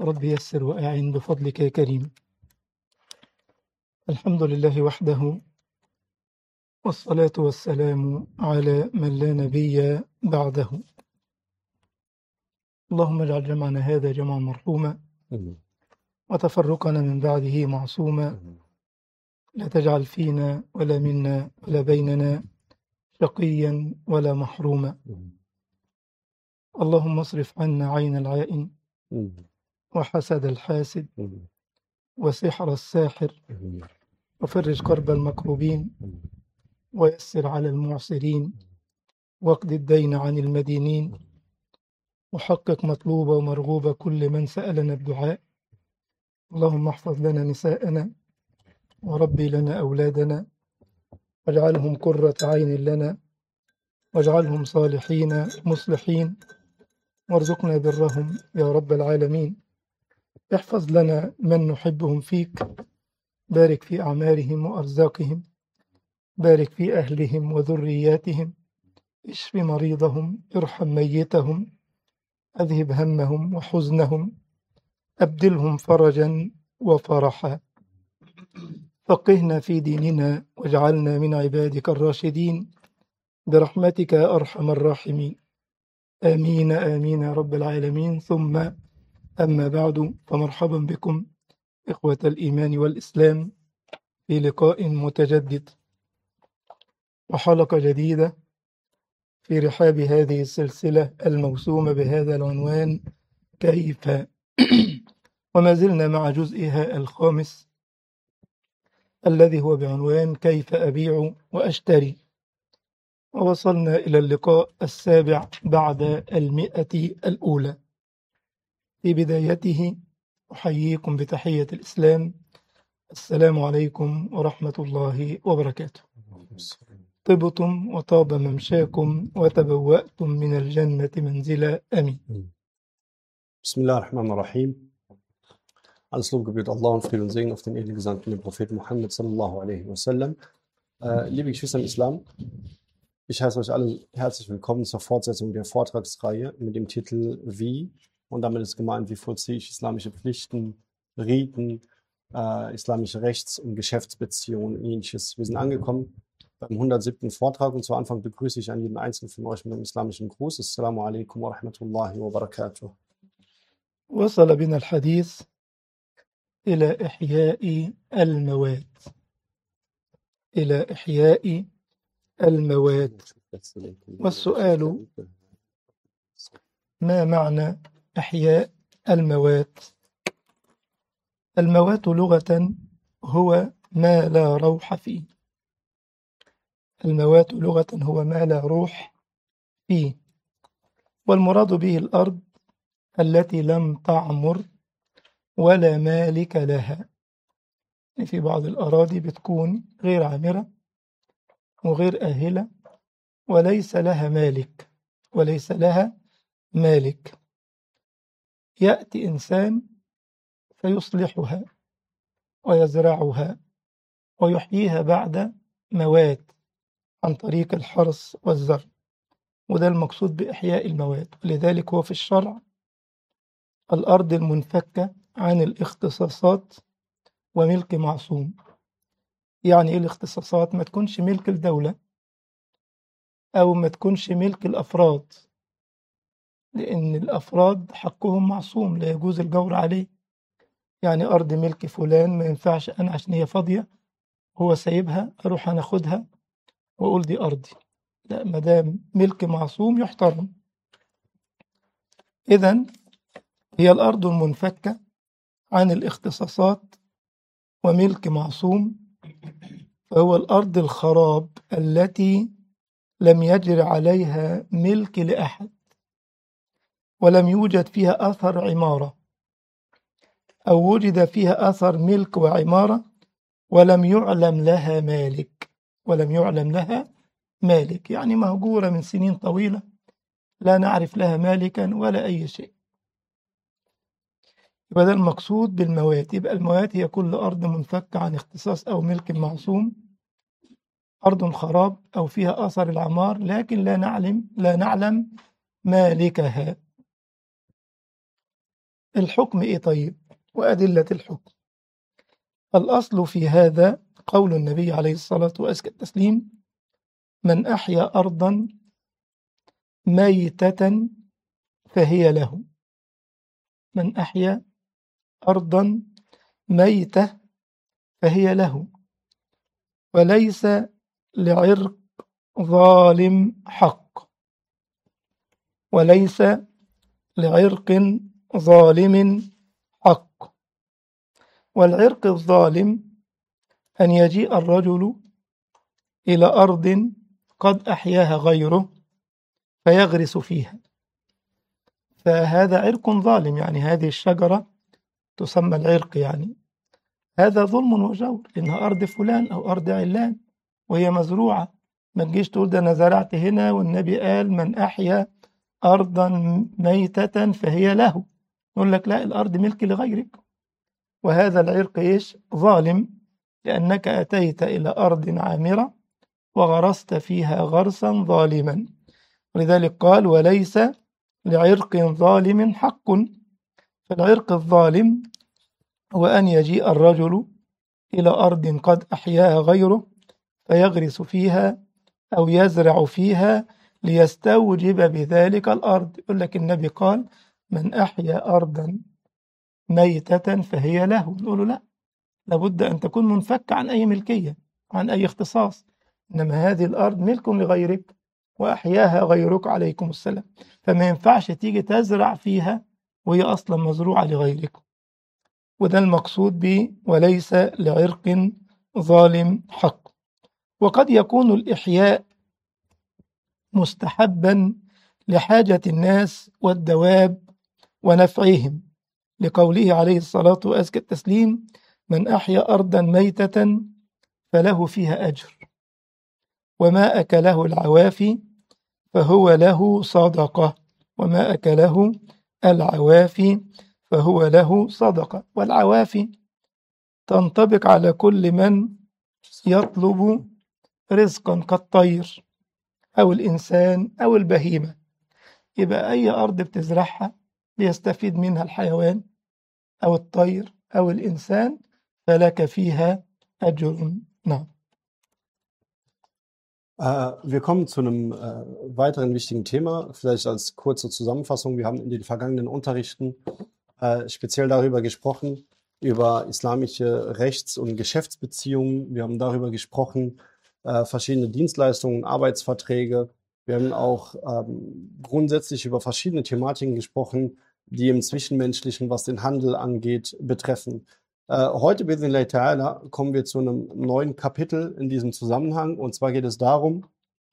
رب يسر وأعن بفضلك يا كريم. الحمد لله وحده، والصلاة والسلام على من لا نبي بعده. اللهم اجعل جمعنا هذا جمعا مرحوما، وتفرقنا من بعده معصوما. لا تجعل فينا ولا منا ولا بيننا شقيا ولا محروما. اللهم اصرف عنا عين العائن، وحسد الحاسد، وسحر الساحر، وفرج كرب المكروبين، ويسر على المعسرين، واقض الدين عن المدينين، وحقق مطلوب ومرغوب كل من سألنا الدعاء. اللهم احفظ لنا نساءنا، وربي لنا أولادنا، واجعلهم قرة عين لنا، واجعلهم صالحين مصلحين، وارزقنا برهم يا رب العالمين. احفظ لنا من نحبهم فيك، بارك في أعمارهم وأرزاقهم، بارك في أهلهم وذرياتهم، اشف مريضهم، ارحم ميتهم، أذهب همهم وحزنهم، أبدلهم فرجا وفرحا. فقهنا في ديننا، واجعلنا من عبادك الراشدين برحمتك يا أرحم الراحمين. آمين آمين يا رب العالمين. ثم أما بعد، فمرحبا بكم إخوة الإيمان والإسلام في لقاء متجدد وحلقة جديدة في رحاب هذه السلسلة الموسومة بهذا العنوان كيف وما زلنا مع جزئها الخامس الذي هو بعنوان كيف أبيع وأشتري. ووصلنا إلى اللقاء السابع بعد 100 الأولى. في بدايته أحييكم بتحية الإسلام، السلام عليكم ورحمة الله وبركاته. طبتم وطاب ممشاكم وتبوأتم من الجنة منزلا. آمين. Bismillahirrahmanirrahim. Alles Lob gebührt Allah und Friede und Segen auf den edlen Gesandten, den Propheten Muhammad sallallahu alaihi wasallam. Liebe Geschwister im Islam, ich heiße euch alle herzlich willkommen zur Fortsetzung der Vortragsreihe mit dem Titel Wie, und damit ist gemeint, wie vollziehe ich islamische Pflichten, Riten, islamische Rechts- und Geschäftsbeziehungen und ähnliches. Wir sind angekommen beim 107. Vortrag, und zu Anfang begrüße ich an jeden Einzelnen von euch mit einem islamischen Gruß. Assalamu alaikum wa rahmatullahi wa barakatuh. وصل بنا الحديث إلى إحياء المواد، إلى إحياء المواد. والسؤال: ما معنى إحياء المواد؟ المواد لغة هو ما لا روح فيه. المواد لغة هو ما لا روح فيه، والمراد به الأرض التي لم تعمر ولا مالك لها. في بعض الأراضي بتكون غير عامرة وغير آهلة وليس لها مالك، وليس لها مالك. يأتي إنسان فيصلحها ويزرعها ويحييها بعد موات عن طريق الحرث والزرع، وده المقصود بإحياء المواد. لذلك هو في الشرع الأرض المنفكة عن الاختصاصات وملك معصوم. يعني إيه الاختصاصات؟ ما تكونش ملك الدولة أو ما تكونش ملك الأفراد، لأن الأفراد حقهم معصوم لا يجوز الجور عليه. يعني أرض ملك فلان ما ينفعش أنا عشان هي فاضية هو سايبها أروح أنا أخدها وأقول دي أرضي. لا، ما دام ملك معصوم يحترم. إذن هي الأرض المنفكة عن الاختصاصات وملك معصوم، فهو الأرض الخراب التي لم يجر عليها ملك لأحد، ولم يوجد فيها أثر عمارة، أو وجد فيها أثر ملك وعمارة ولم يعلم لها مالك، ولم يعلم لها مالك. يعني مهجورة من سنين طويلة لا نعرف لها مالكا ولا أي شيء. يبقى ده المقصود بالموات. يبقى الموات هي كل أرض منفكة عن اختصاص أو ملك معصوم، أرض خراب أو فيها أثر العمار لكن لا نعلم مالكها. الحكم إيه طيب؟ وأدلة الحكم. الأصل في هذا قول النبي عليه الصلاة والتسليم: من أحيا أرضا ميتة فهي له. من أحيا أرضا ميتة فهي له، وليس لعرق ظالم حق. وليس لعرق ظالم حق. والعرق الظالم أن يجيء الرجل إلى أرض قد أحياها غيره فيغرس فيها، فهذا عرق ظالم، يعني هذه الشجرة تسمى العرق، يعني هذا ظلم وجور، إنها أرض فلان أو أرض علان وهي مزروعة. ما تجيش تقول ده أنا زرعت هنا والنبي قال من أحيا أرضا ميتة فهي له، يقول لك لا، الأرض ملك لغيرك. وهذا العرق إيش؟ ظالم، لأنك أتيت إلى أرض عامرة وغرست فيها غرسا ظالما. ولذلك قال: وليس لعرق ظالم حق. فالعرق الظالم هو أن يجيء الرجل إلى أرض قد أحياها غيره فيغرس فيها أو يزرع فيها ليستوجب بذلك الأرض. يقول لك النبي قال: من أحيا أرضا ميتة فهي له. نقول له لا، لابد أن تكون منفكة عن أي ملكية، عن أي اختصاص، إنما هذه الأرض ملك لغيرك وأحياها غيرك عليكم السلام، فما ينفعش تيجي تزرع فيها وهي أصلا مزروعة لغيرك. وده المقصود ب وليس لعرق ظالم حق. وقد يكون الإحياء مستحبا لحاجة الناس والدواب ونفعهم، لقوله عليه الصلاة والتسليم: من أحيا أرضا ميتة فله فيها أجر، وما أكله العوافي فهو له صدقة. وما أكله العوافي فهو له صدقة. والعوافي تنطبق على كل من يطلب رزقا كالطير أو الإنسان أو البهيمة. يبقى أي أرض بتزرعها بيستفيد منها الحيوان أو الطير أو الإنسان فلك فيها أجر. نعم. Wir kommen zu einem weiteren wichtigen Thema, vielleicht als kurze Zusammenfassung. Wir haben in den vergangenen Unterrichten speziell darüber gesprochen, über islamische Rechts- und Geschäftsbeziehungen. Wir haben darüber gesprochen, verschiedene Dienstleistungen, Arbeitsverträge. Wir haben auch grundsätzlich über verschiedene Thematiken gesprochen, die im Zwischenmenschlichen, was den Handel angeht, betreffen. Heute, bi'idhnillahi ta'ala, kommen wir zu einem neuen Kapitel in diesem Zusammenhang. Und zwar geht es darum,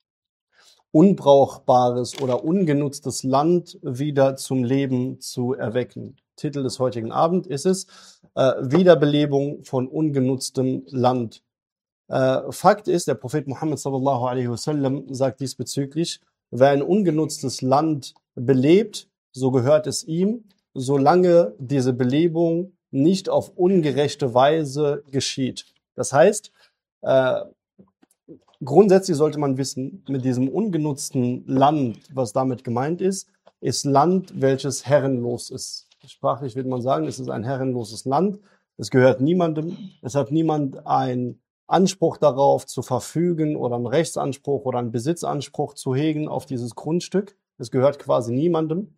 unbrauchbares oder ungenutztes Land wieder zum Leben zu erwecken. Titel des heutigen Abends ist es, Wiederbelebung von ungenutztem Land. Fakt ist, der Prophet Muhammad sallallahu alaihi wasallam sagt diesbezüglich: Wer ein ungenutztes Land belebt, so gehört es ihm, solange diese Belebung nicht auf ungerechte Weise geschieht. Das heißt, grundsätzlich sollte man wissen, mit diesem ungenutzten Land, was damit gemeint ist Land, welches herrenlos ist. Sprachlich würde man sagen, es ist ein herrenloses Land, es gehört niemandem, es hat niemand einen Anspruch darauf zu verfügen oder einen Rechtsanspruch oder einen Besitzanspruch zu hegen auf dieses Grundstück. Es gehört quasi niemandem.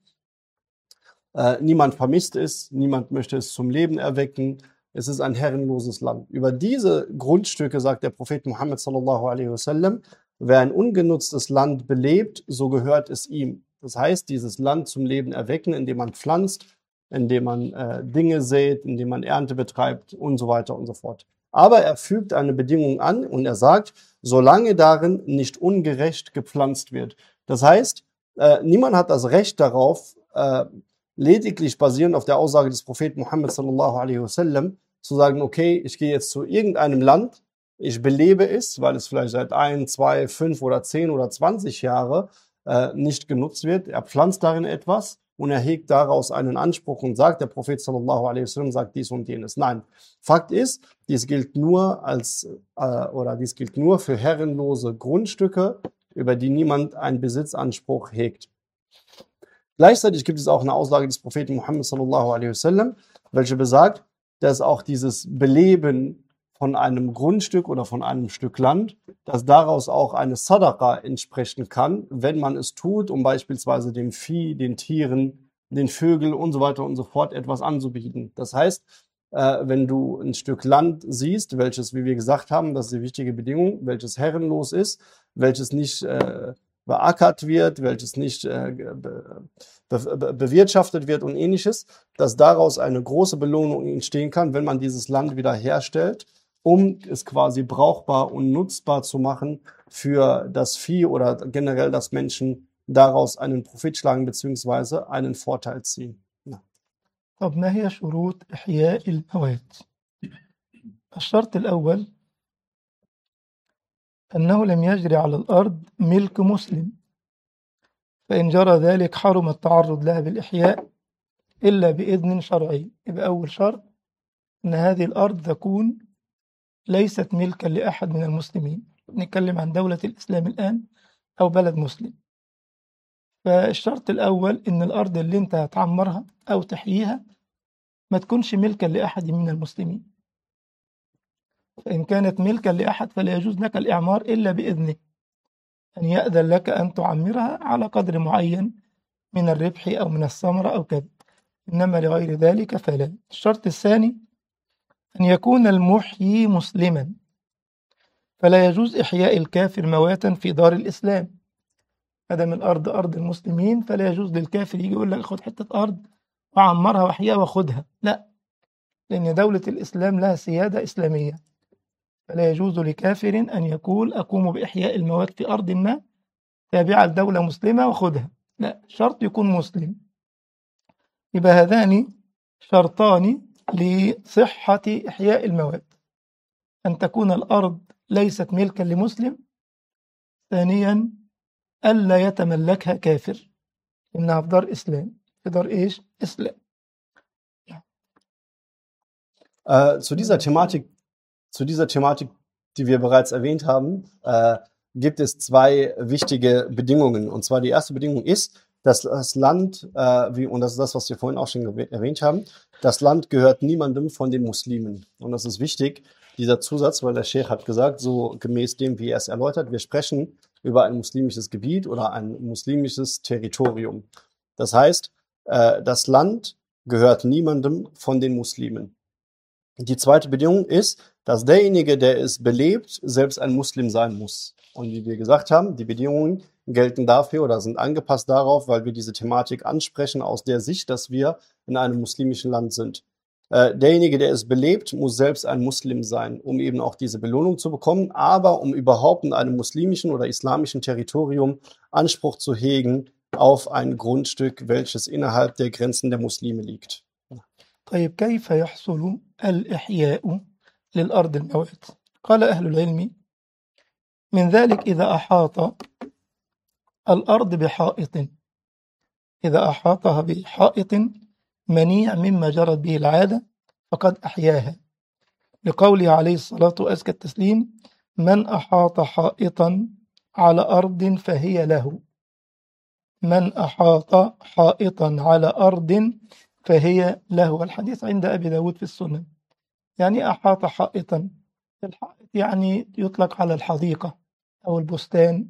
Niemand vermisst es, niemand möchte es zum Leben erwecken. Es ist ein herrenloses Land. Über diese Grundstücke sagt der Prophet Muhammad sallallahu alaihi wasallam: Wer ein ungenutztes Land belebt, so gehört es ihm. Das heißt, dieses Land zum Leben erwecken, indem man pflanzt, indem man Dinge sät, indem man Ernte betreibt und so weiter und so fort. Aber er fügt eine Bedingung an und er sagt, solange darin nicht ungerecht gepflanzt wird. Das heißt, niemand hat das Recht darauf, lediglich basierend auf der Aussage des Propheten Muhammad sallallahu alaihi wasallam, zu sagen, okay, ich gehe jetzt zu irgendeinem Land, ich belebe es, weil es vielleicht seit 1, 2, 5 oder 10 oder 20 Jahre nicht genutzt wird. Er pflanzt darin etwas und er hegt daraus einen Anspruch und sagt, der Prophet sallallahu alaihi wasallam sagt dies und jenes. Nein, Fakt ist, dies gilt nur für herrenlose Grundstücke, über die niemand einen Besitzanspruch hegt. Gleichzeitig gibt es auch eine Aussage des Propheten Muhammad sallallahu alaihi wasallam, welche besagt, dass auch dieses Beleben von einem Grundstück oder von einem Stück Land, dass daraus auch eine Sadaqa entsprechen kann, wenn man es tut, um beispielsweise dem Vieh, den Tieren, den Vögeln und so weiter und so fort etwas anzubieten. Das heißt, wenn du ein Stück Land siehst, welches, wie wir gesagt haben, das ist die wichtige Bedingung, welches herrenlos ist, welches nicht beackert wird, welches nicht bewirtschaftet wird und ähnliches, dass daraus eine große Belohnung entstehen kann, wenn man dieses Land wieder herstellt, um es quasi brauchbar und nutzbar zu machen für das Vieh oder generell, dass Menschen daraus einen Profit schlagen bzw. einen Vorteil ziehen. Ja. طب ما هي شروط إحياء المواد؟ الشرط الأول أنه لم يجري على الأرض ملك مسلم، فإن جرى ذلك حرم التعرض لها بالإحياء إلا بإذن شرعي. يبقى أول شرط أن هذه الأرض تكون ليست ملكا لأحد من المسلمين، نتكلم عن دولة الإسلام الآن أو بلد مسلم. فالشرط الأول أن الأرض اللي أنت هتعمرها أو تحييها ما تكونش ملكا لأحد من المسلمين، فإن كانت ملكا لأحد فلا يجوز لك الإعمار إلا بإذنه، أن يأذن لك أن تعمرها على قدر معين من الربح أو من الثمرة أو كذا، إنما لغير ذلك فلا. الشرط الثاني أن يكون المحيي مسلما، فلا يجوز إحياء الكافر مواتا في دار الإسلام. هذا الأرض أرض المسلمين، فلا يجوز للكافر يجي يقول لك خد حتة أرض وعمرها وأحياها وخدها، لا، لأن دولة الإسلام لها سيادة إسلامية، فلا يجوز لكافر أن يقول أقوم بإحياء المواد في أرض ما تابعة لدولة مسلمة وخدها، لا، شرط يكون مسلم. يبقى هذان شرطان لصحة إحياء المواد: أن تكون الأرض ليست ملكا لمسلم، ثانيا ألا يتملكها كافر، إنها في دار إسلام. في دار إيش؟ إسلام. Zu dieser Thematik, die wir bereits erwähnt haben, gibt es zwei wichtige Bedingungen. Und zwar die erste Bedingung ist, dass das Land, und das ist das, was wir vorhin auch schon erwähnt haben, das Land gehört niemandem von den Muslimen. Und das ist wichtig, dieser Zusatz, weil der Sheikh hat gesagt, so gemäß dem, wie er es erläutert, wir sprechen über ein muslimisches Gebiet oder ein muslimisches Territorium. Das heißt, das Land gehört niemandem von den Muslimen. Die zweite Bedingung ist, dass derjenige, der es belebt, selbst ein Muslim sein muss. Und wie wir gesagt haben, die Bedingungen gelten dafür oder sind angepasst darauf, weil wir diese Thematik ansprechen aus der Sicht, dass wir in einem muslimischen Land sind. Derjenige, der es belebt, muss selbst ein Muslim sein, um eben auch diese Belohnung zu bekommen, aber um überhaupt in einem muslimischen oder islamischen Territorium Anspruch zu hegen auf ein Grundstück, welches innerhalb der Grenzen der Muslime liegt. طيب كيف يحصل الإحياء للأرض الموات؟ قال أهل العلم من ذلك إذا أحاط الأرض بحائط، إذا أحاطها بحائط منيع مما جرت به العادة فقد أحياها، لقوله عليه الصلاة وأزكى التسليم: من أحاط حائطا على أرض فهي له، من أحاط حائطا على أرض فهي له. الحديث عند أبي داود في السنن. يعني أحاط حائطا، الحائط يعني يطلق على الحديقة أو البستان،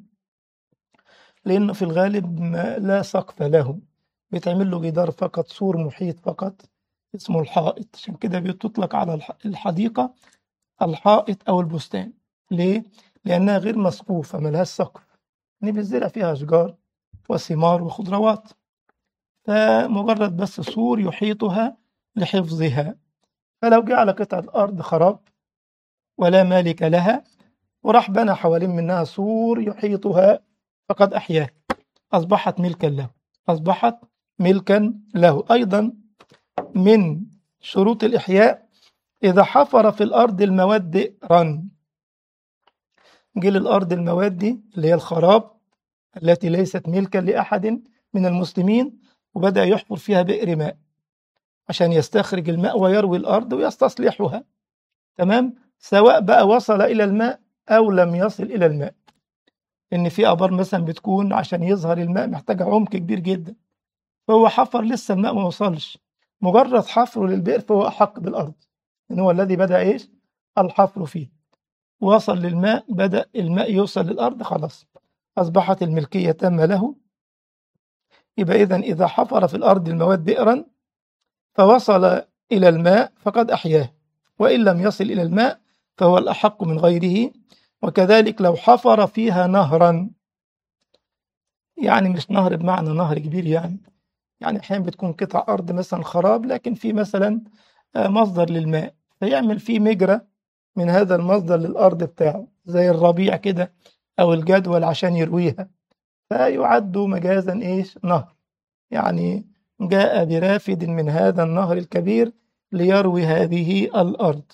لأنه في الغالب لا سقف له، بيتعمل له جدار فقط، سور محيط فقط اسمه الحائط، عشان كده بتطلق على الحديقة الحائط أو البستان. ليه؟ لأنها غير مسقوفة، ملهاش سقف، يعني بيزرع فيها أشجار وثمار وخضروات، فمجرد بس سور يحيطها لحفظها. فلو جه على قطعة أرض خراب ولا مالك لها وراح بنى حوالين منها سور يحيطها فقد أحياها، أصبحت ملكا له، أصبحت ملكا له. أيضا من شروط الإحياء إذا حفر في الأرض المواد بئرا، جيل الأرض المواد دي اللي هي الخراب التي ليست ملكا لأحد من المسلمين، وبدأ يحفر فيها بئر ماء عشان يستخرج الماء ويروي الأرض ويستصلحها، تمام، سواء بقى وصل إلى الماء أو لم يصل إلى الماء. إن في آبار مثلا بتكون عشان يظهر الماء محتاجة عمق كبير جدا، فهو حفر لسه الماء ما وصلش، مجرد حفره للبئر فهو أحق بالأرض، إن هو الذي بدأ إيش؟ الحفر فيه، وصل للماء، بدأ الماء يوصل للأرض، خلاص أصبحت الملكية تامة له. يبقى إذا حفر في الأرض المواد بئرا فوصل إلى الماء فقد أحياه، وإن لم يصل إلى الماء فهو الأحق من غيره. وكذلك لو حفر فيها نهرا، يعني مش نهر بمعنى نهر كبير، يعني أحيانا بتكون قطع أرض مثلا خراب، لكن في مثلا مصدر للماء، فيعمل فيه مجرى من هذا المصدر للأرض بتاعه زي الربيع كده أو الجدول عشان يرويها، فيعد مجازا إيش؟ نهر، يعني جاء برافد من هذا النهر الكبير ليروي هذه الأرض.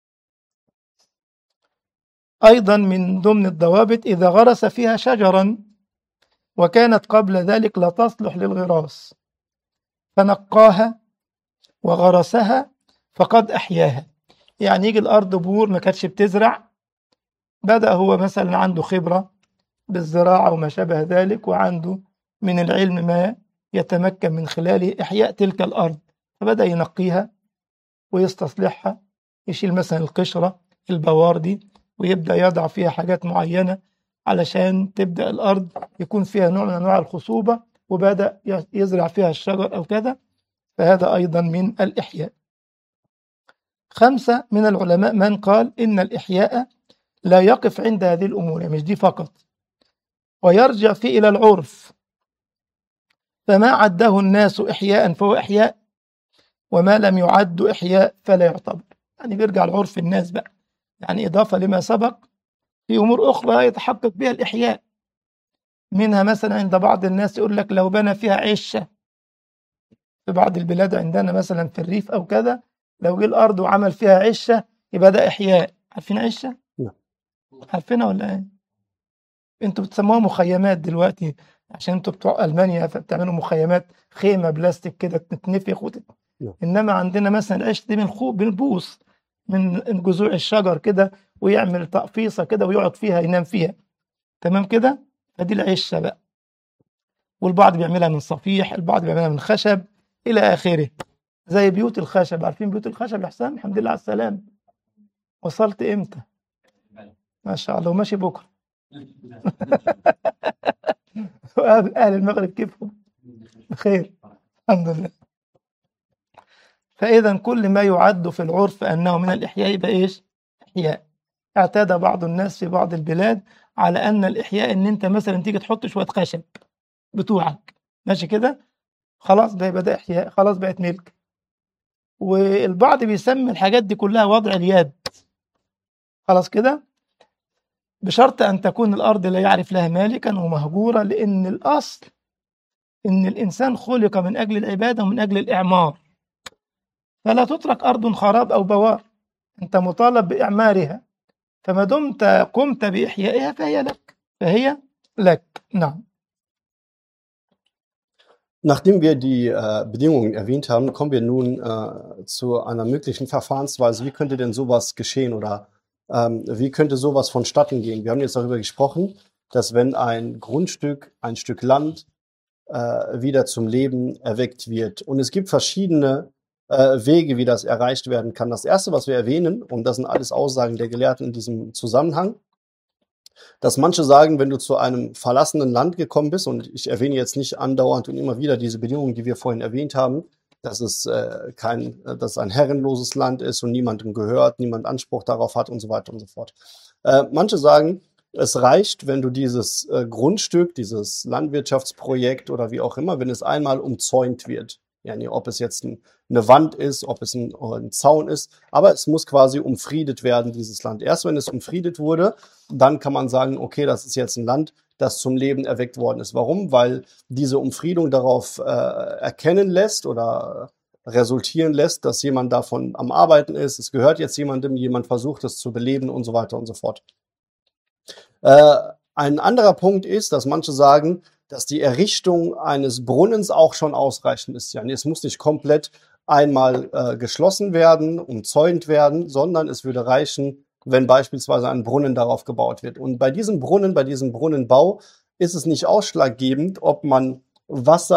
أيضا من ضمن الضوابط إذا غرس فيها شجرا وكانت قبل ذلك لا تصلح للغراس فنقاها وغرسها فقد أحياها، يعني يجي الأرض بور ما كانتش بتزرع، بدأ هو مثلا عنده خبرة بالزراعة وما شابه ذلك، وعنده من العلم ما يتمكن من خلاله إحياء تلك الأرض، فبدأ ينقيها ويستصلحها، يشيل مثلا القشرة البوار دي ويبدأ يضع فيها حاجات معينة علشان تبدأ الأرض يكون فيها نوع من أنواع الخصوبة، وبدأ يزرع فيها الشجر أو كذا، فهذا أيضا من الإحياء. 5 من العلماء من قال إن الإحياء لا يقف عند هذه الأمور، يعني مش دي فقط، ويرجع فيه إلى العرف، فما عده الناس إحياء فهو إحياء، وما لم يعد إحياء فلا يعتبر، يعني بيرجع لعرف الناس بقى، يعني إضافة لما سبق في أمور أخرى يتحقق بها الإحياء، منها مثلا عند بعض الناس يقول لك لو بنى فيها عشة، في بعض البلاد عندنا مثلا في الريف أو كذا، لو جه الأرض وعمل فيها عشة يبقى ده إحياء. عارفين عشة؟ نعم. عارفينها ولا إيه؟ أنتوا بتسموها مخيمات دلوقتي عشان أنتوا بتوع ألمانيا فبتعملوا مخيمات، خيمة بلاستيك كده تتنفخ نعم. إنما عندنا مثلا العش دي بنبوس من جذوع الشجر كده، ويعمل تقفيصة كده ويقعد فيها ينام فيها، تمام كده؟ فدي العشة بقى، والبعض بيعملها من صفيح، البعض بيعملها من خشب إلى آخره، زي بيوت الخشب. عارفين بيوت الخشب يا حسام؟ الحمد لله على السلام. وصلت إمتى؟ ما شاء الله، وماشي بكرة. أهل المغرب كيفهم؟ بخير الحمد لله. فإذا كل ما يعد في العرف أنه من الإحياء يبقى إيش؟ إحياء. اعتاد بعض الناس في بعض البلاد على أن الإحياء إن أنت مثلا تيجي تحط شوية خشب بتوعك، ماشي كده؟ خلاص ده يبقى ده إحياء، خلاص بقت ملك. والبعض بيسمي الحاجات دي كلها وضع اليد، خلاص كده، بشرط أن تكون الأرض لا يعرف لها مالكا ومهجورة، لأن الأصل إن الإنسان خلق من أجل العبادة ومن أجل الإعمار، فلا تترك أرض خراب أو بوار، أنت مطالب بإعمارها، فما دمت قمت بإحيائها فهي لك. نعم. Nachdem wir die Bedingungen erwähnt haben, kommen wir nun zu einer möglichen Verfahrensweise. Wie könnte denn sowas geschehen oder wie könnte sowas vonstatten gehen? Wir haben jetzt darüber gesprochen, dass wenn ein Grundstück, ein Stück Land wieder zum Leben erweckt wird. Und es gibt verschiedene Wege, wie das erreicht werden kann. Das erste, was wir erwähnen, und das sind alles Aussagen der Gelehrten in diesem Zusammenhang, dass manche sagen, wenn du zu einem verlassenen Land gekommen bist, und ich erwähne jetzt nicht andauernd und immer wieder diese Bedingungen, die wir vorhin erwähnt haben, dass es dass ein herrenloses Land ist und niemandem gehört, niemand Anspruch darauf hat und so weiter und so fort. Manche sagen, es reicht, wenn du dieses Grundstück, dieses Landwirtschaftsprojekt oder wie auch immer, wenn es einmal umzäunt wird. Yani, ob es jetzt eine Wand ist, ob es ein Zaun ist, aber es muss quasi umfriedet werden, dieses Land. Erst wenn es umfriedet wurde, dann kann man sagen, okay, das ist jetzt ein Land, das zum Leben erweckt worden ist. Warum? Weil diese Umfriedung darauf erkennen lässt oder resultieren lässt, dass jemand davon am Arbeiten ist, es gehört jetzt jemandem, jemand versucht es zu beleben und so weiter und so fort. Ein anderer Punkt ist, dass manche sagen, dass die Errichtung eines Brunnens auch schon ausreichend ist. Ja, es muss nicht komplett einmal geschlossen werden, umzäunt werden, sondern es würde reichen, wenn beispielsweise ein Brunnen darauf gebaut wird. Und bei diesem Brunnenbau ist es nicht ausschlaggebend, ob man Wasser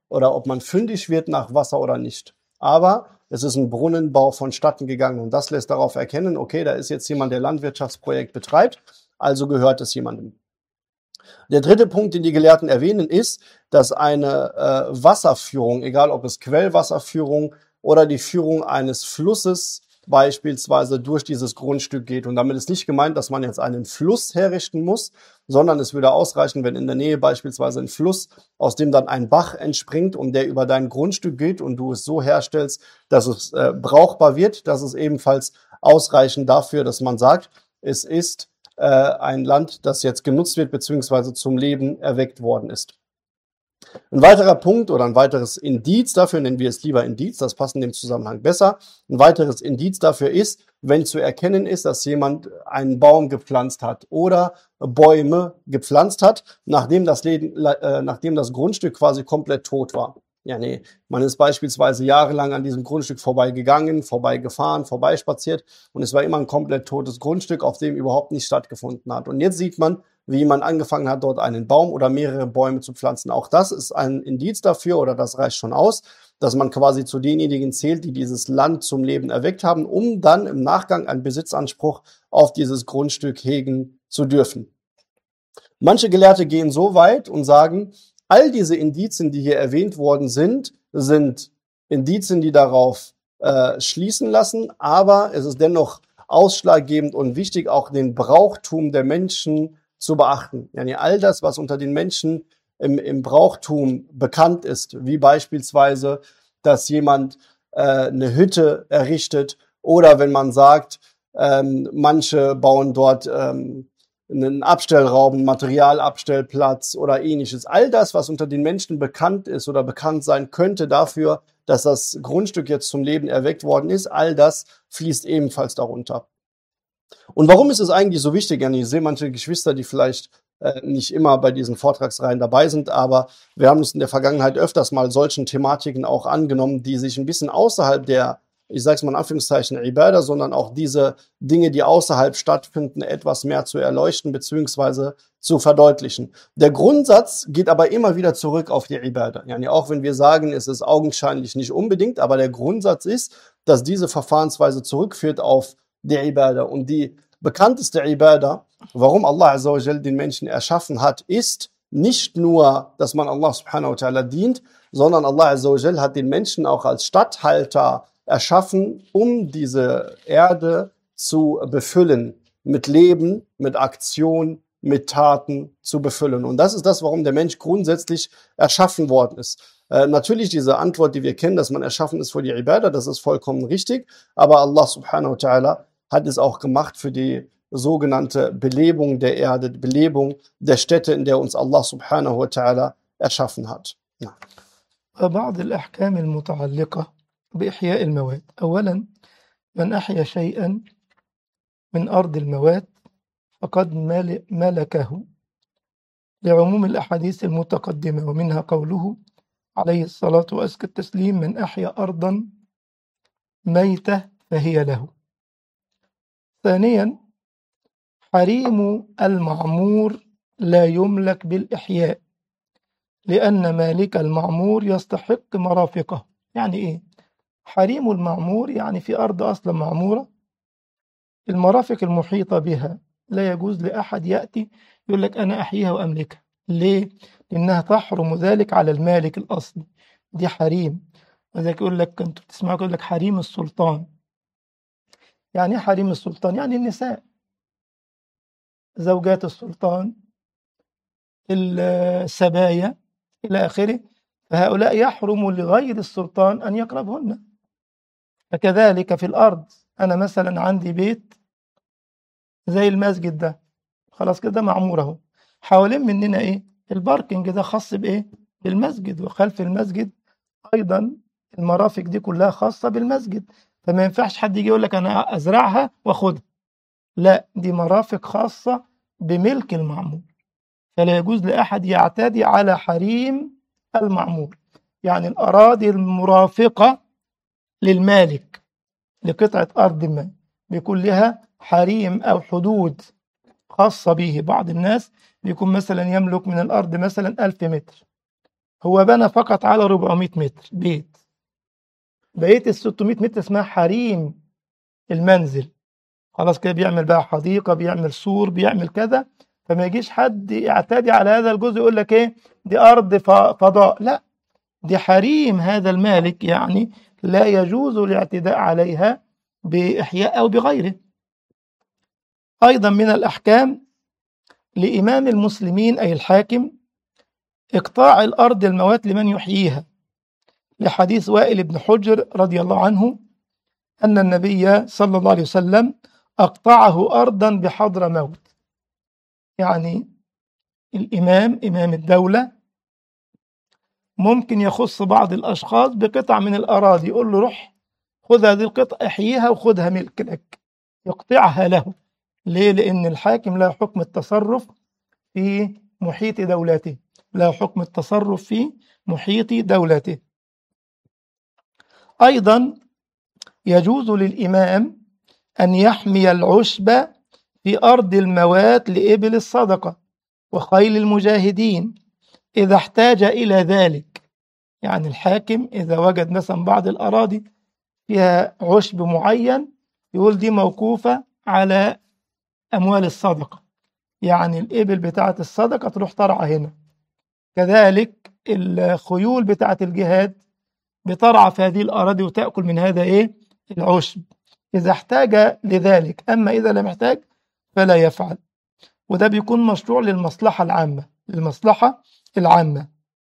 oder ob man fündig wird nach Wasser oder nicht. Aber es ist ein Brunnenbau vonstatten gegangen und das lässt darauf erkennen, okay, da ist jetzt jemand, der Landwirtschaftsprojekt betreibt, also gehört es jemandem. Der dritte Punkt, den die Gelehrten erwähnen, ist, dass eine Wasserführung, egal ob es Quellwasserführung oder die Führung eines Flusses beispielsweise durch dieses Grundstück geht. Und damit ist nicht gemeint, dass man jetzt einen Fluss herrichten muss, sondern es würde ausreichen, wenn in der Nähe beispielsweise ein Fluss, aus dem dann ein Bach entspringt und der über dein Grundstück geht und du es so herstellst, dass es brauchbar wird. Das ist ebenfalls ausreichend dafür, dass man sagt, es ist ein Land, das jetzt genutzt wird bzw. zum Leben erweckt worden ist. Ein weiterer Punkt oder ein weiteres Indiz dafür, nennen wir es lieber Indiz, das passt in dem Zusammenhang besser. Ein weiteres Indiz dafür ist, wenn zu erkennen ist, dass jemand einen Baum gepflanzt hat oder Bäume gepflanzt hat, nachdem das Grundstück quasi komplett tot war. Ja, nee, man ist beispielsweise jahrelang an diesem Grundstück vorbeigegangen, vorbeigefahren, vorbeispaziert und es war immer ein komplett totes Grundstück, auf dem überhaupt nicht stattgefunden hat. Und jetzt sieht man, wie man angefangen hat, dort einen Baum oder mehrere Bäume zu pflanzen. Auch das ist ein Indiz dafür oder das reicht schon aus, dass man quasi zu denjenigen zählt, die dieses Land zum Leben erweckt haben, um dann im Nachgang einen Besitzanspruch auf dieses Grundstück hegen zu dürfen. Manche Gelehrte gehen so weit und sagen, all diese Indizien, die hier erwähnt worden sind Indizien, die darauf schließen lassen, aber es ist dennoch ausschlaggebend und wichtig, auch den Brauchtum der Menschen zu beachten. Yani all das, was unter den Menschen im Brauchtum bekannt ist, wie beispielsweise, dass jemand eine Hütte errichtet oder wenn man sagt, manche bauen dort einen Abstellraum, einen Materialabstellplatz oder ähnliches. All das, was unter den Menschen bekannt ist oder bekannt sein könnte dafür, dass das Grundstück jetzt zum Leben erweckt worden ist, all das fließt ebenfalls darunter. Und warum ist es eigentlich so wichtig? Ja, ich sehe manche Geschwister, die vielleicht nicht immer bei diesen Vortragsreihen dabei sind, aber wir haben uns in der Vergangenheit öfters mal solchen Thematiken auch angenommen, die sich ein bisschen außerhalb der, ich sage es mal in Anführungszeichen, Ibadah, sondern auch diese Dinge, die außerhalb stattfinden, etwas mehr zu erleuchten bzw. zu verdeutlichen. Der Grundsatz geht aber immer wieder zurück auf die Ibadah. Yani auch wenn wir sagen, es ist augenscheinlich nicht unbedingt, aber der Grundsatz ist, dass diese Verfahrensweise zurückführt auf die Ibadah. Und die bekannteste Ibadah, warum Allah Azza wa Jal den Menschen erschaffen hat, ist nicht nur, dass man Allah subhanahu wa ta'ala dient, sondern Allah Azza wa Jal hat den Menschen auch als Statthalter erschaffen, um diese Erde zu befüllen, mit Leben, mit Aktion, mit Taten zu befüllen. Und das ist das, warum der Mensch grundsätzlich erschaffen worden ist. Natürlich diese Antwort, die wir kennen, dass man erschaffen ist für die Ibadah, das ist vollkommen richtig, aber Allah subhanahu wa ta'ala hat es auch gemacht für die sogenannte Belebung der Erde, Belebung der Städte, in der uns Allah subhanahu wa ta'ala erschaffen hat. Ja. وبعض الأحكام المتعلقة بإحياء المواد. أولا، من أحيا شيئا من أرض المواد فقد ملكه لعموم الأحاديث المتقدمة، ومنها قوله عليه الصلاة وأزكى التسليم: من أحيا أرضا ميتة فهي له. ثانيا، حريم المعمور لا يملك بالإحياء، لأن مالك المعمور يستحق مرافقه. يعني إيه؟ حريم المعمور يعني في أرض أصلا معمورة، المرافق المحيطة بها لا يجوز لأحد يأتي يقول لك أنا أحييها وأملكها. ليه؟ لأنها تحرم ذلك على المالك الأصلي، دي حريم. وذلك يقول لك، أنتوا بتسمعوا يقول لك حريم السلطان. يعني إيه حريم السلطان؟ يعني النساء، زوجات السلطان، السبايا إلى آخره، فهؤلاء يحرم لغير السلطان أن يقربهن. فكذلك في الأرض، أنا مثلا عندي بيت زي المسجد ده، خلاص كده معمور اهو، حوالين مننا إيه؟ الباركنج ده خاص بإيه؟ بالمسجد، وخلف المسجد أيضا المرافق دي كلها خاصة بالمسجد، فما ينفعش حد يجي يقول لك أنا أزرعها وأخدها، لا، دي مرافق خاصة بملك المعمور، فلا يجوز لأحد يعتدي على حريم المعمور. يعني الأراضي المرافقة للمالك لقطعة أرض ما بيكون لها حريم أو حدود خاصة به. بعض الناس بيكون مثلا يملك من الأرض مثلا 1000 متر، هو بنى فقط على 400 متر بيت، بقية ال 600 متر اسمها حريم المنزل. خلاص كده بيعمل بقى حديقة، بيعمل سور، بيعمل كذا. فما يجيش حد يعتدي على هذا الجزء يقول لك ايه دي أرض فضاء، لا، دي حريم هذا المالك، يعني لا يجوز الاعتداء عليها بإحياء أو بغيره. أيضا من الأحكام لإمام المسلمين أي الحاكم إقطاع الأرض الموات لمن يحييها، لحديث وائل بن حجر رضي الله عنه أن النبي صلى الله عليه وسلم أقطعه أرضا بحضر موت. يعني الإمام إمام الدولة ممكن يخص بعض الأشخاص بقطع من الأراضي، يقول له روح خذ هذه القطع احييها وخذها ملك لك، يقطعها له. ليه؟ لأن الحاكم له حكم التصرف في محيط دولته، له حكم التصرف في محيط دولته. أيضا يجوز للإمام أن يحمي العشب في أرض الموات لإبل الصدقة وخيل المجاهدين إذا احتاج إلى ذلك. يعني الحاكم إذا وجد مثلا بعض الأراضي فيها عشب معين، يقول دي موقوفة على أموال الصدقة، يعني الإبل بتاعة الصدقة تروح ترعى هنا. كذلك الخيول بتاعة الجهاد بترعى في هذه الأراضي وتأكل من هذا العشب إذا احتاج لذلك. أما إذا لم يحتاج فلا يفعل، وده بيكون مشروع للمصلحة العامة، للمصلحة العامة.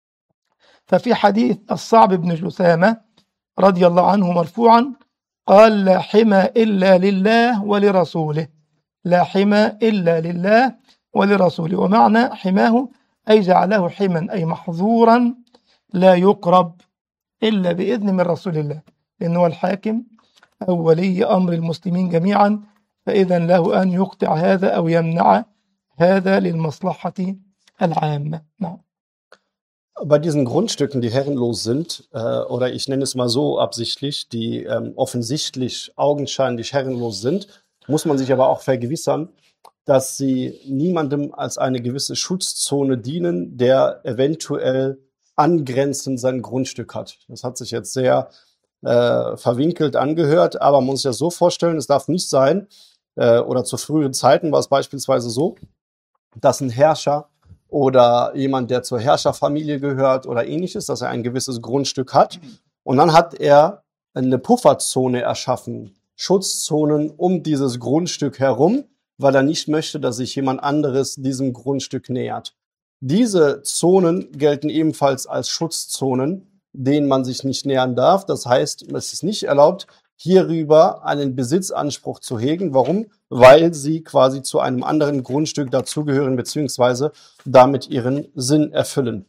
ففي حديث الصعب بن جثامة رضي الله عنه مرفوعا قال لا حمى إلا لله ولرسوله، لا حمى إلا لله ولرسوله. ومعنى حماه أي جعله حما، أي محظورا لا يقرب إلا بإذن من رسول الله، لأنه الحاكم أو ولي أمر المسلمين جميعا، فإذا له أن يقطع هذا أو يمنع هذا للمصلحة العامة. نعم. Bei diesen Grundstücken, die herrenlos sind, oder ich nenne es mal so absichtlich, die offensichtlich, augenscheinlich herrenlos sind, muss man sich aber auch vergewissern, dass sie niemandem als eine gewisse Schutzzone dienen, der eventuell angrenzend sein Grundstück hat. Das hat sich jetzt sehr verwinkelt angehört, aber man muss sich das so vorstellen, es darf nicht sein, oder zu früheren Zeiten war es beispielsweise so, dass ein Herrscher oder jemand, der zur Herrscherfamilie gehört oder ähnliches, dass er ein gewisses Grundstück hat. Und dann hat er eine Pufferzone erschaffen, Schutzzonen um dieses Grundstück herum, weil er nicht möchte, dass sich jemand anderes diesem Grundstück nähert. Diese Zonen gelten ebenfalls als Schutzzonen, denen man sich nicht nähern darf. Das heißt, es ist nicht erlaubt, hierüber einen Besitzanspruch zu hegen. Warum? Weil sie quasi zu einem anderen Grundstück dazugehören, beziehungsweise damit ihren Sinn erfüllen.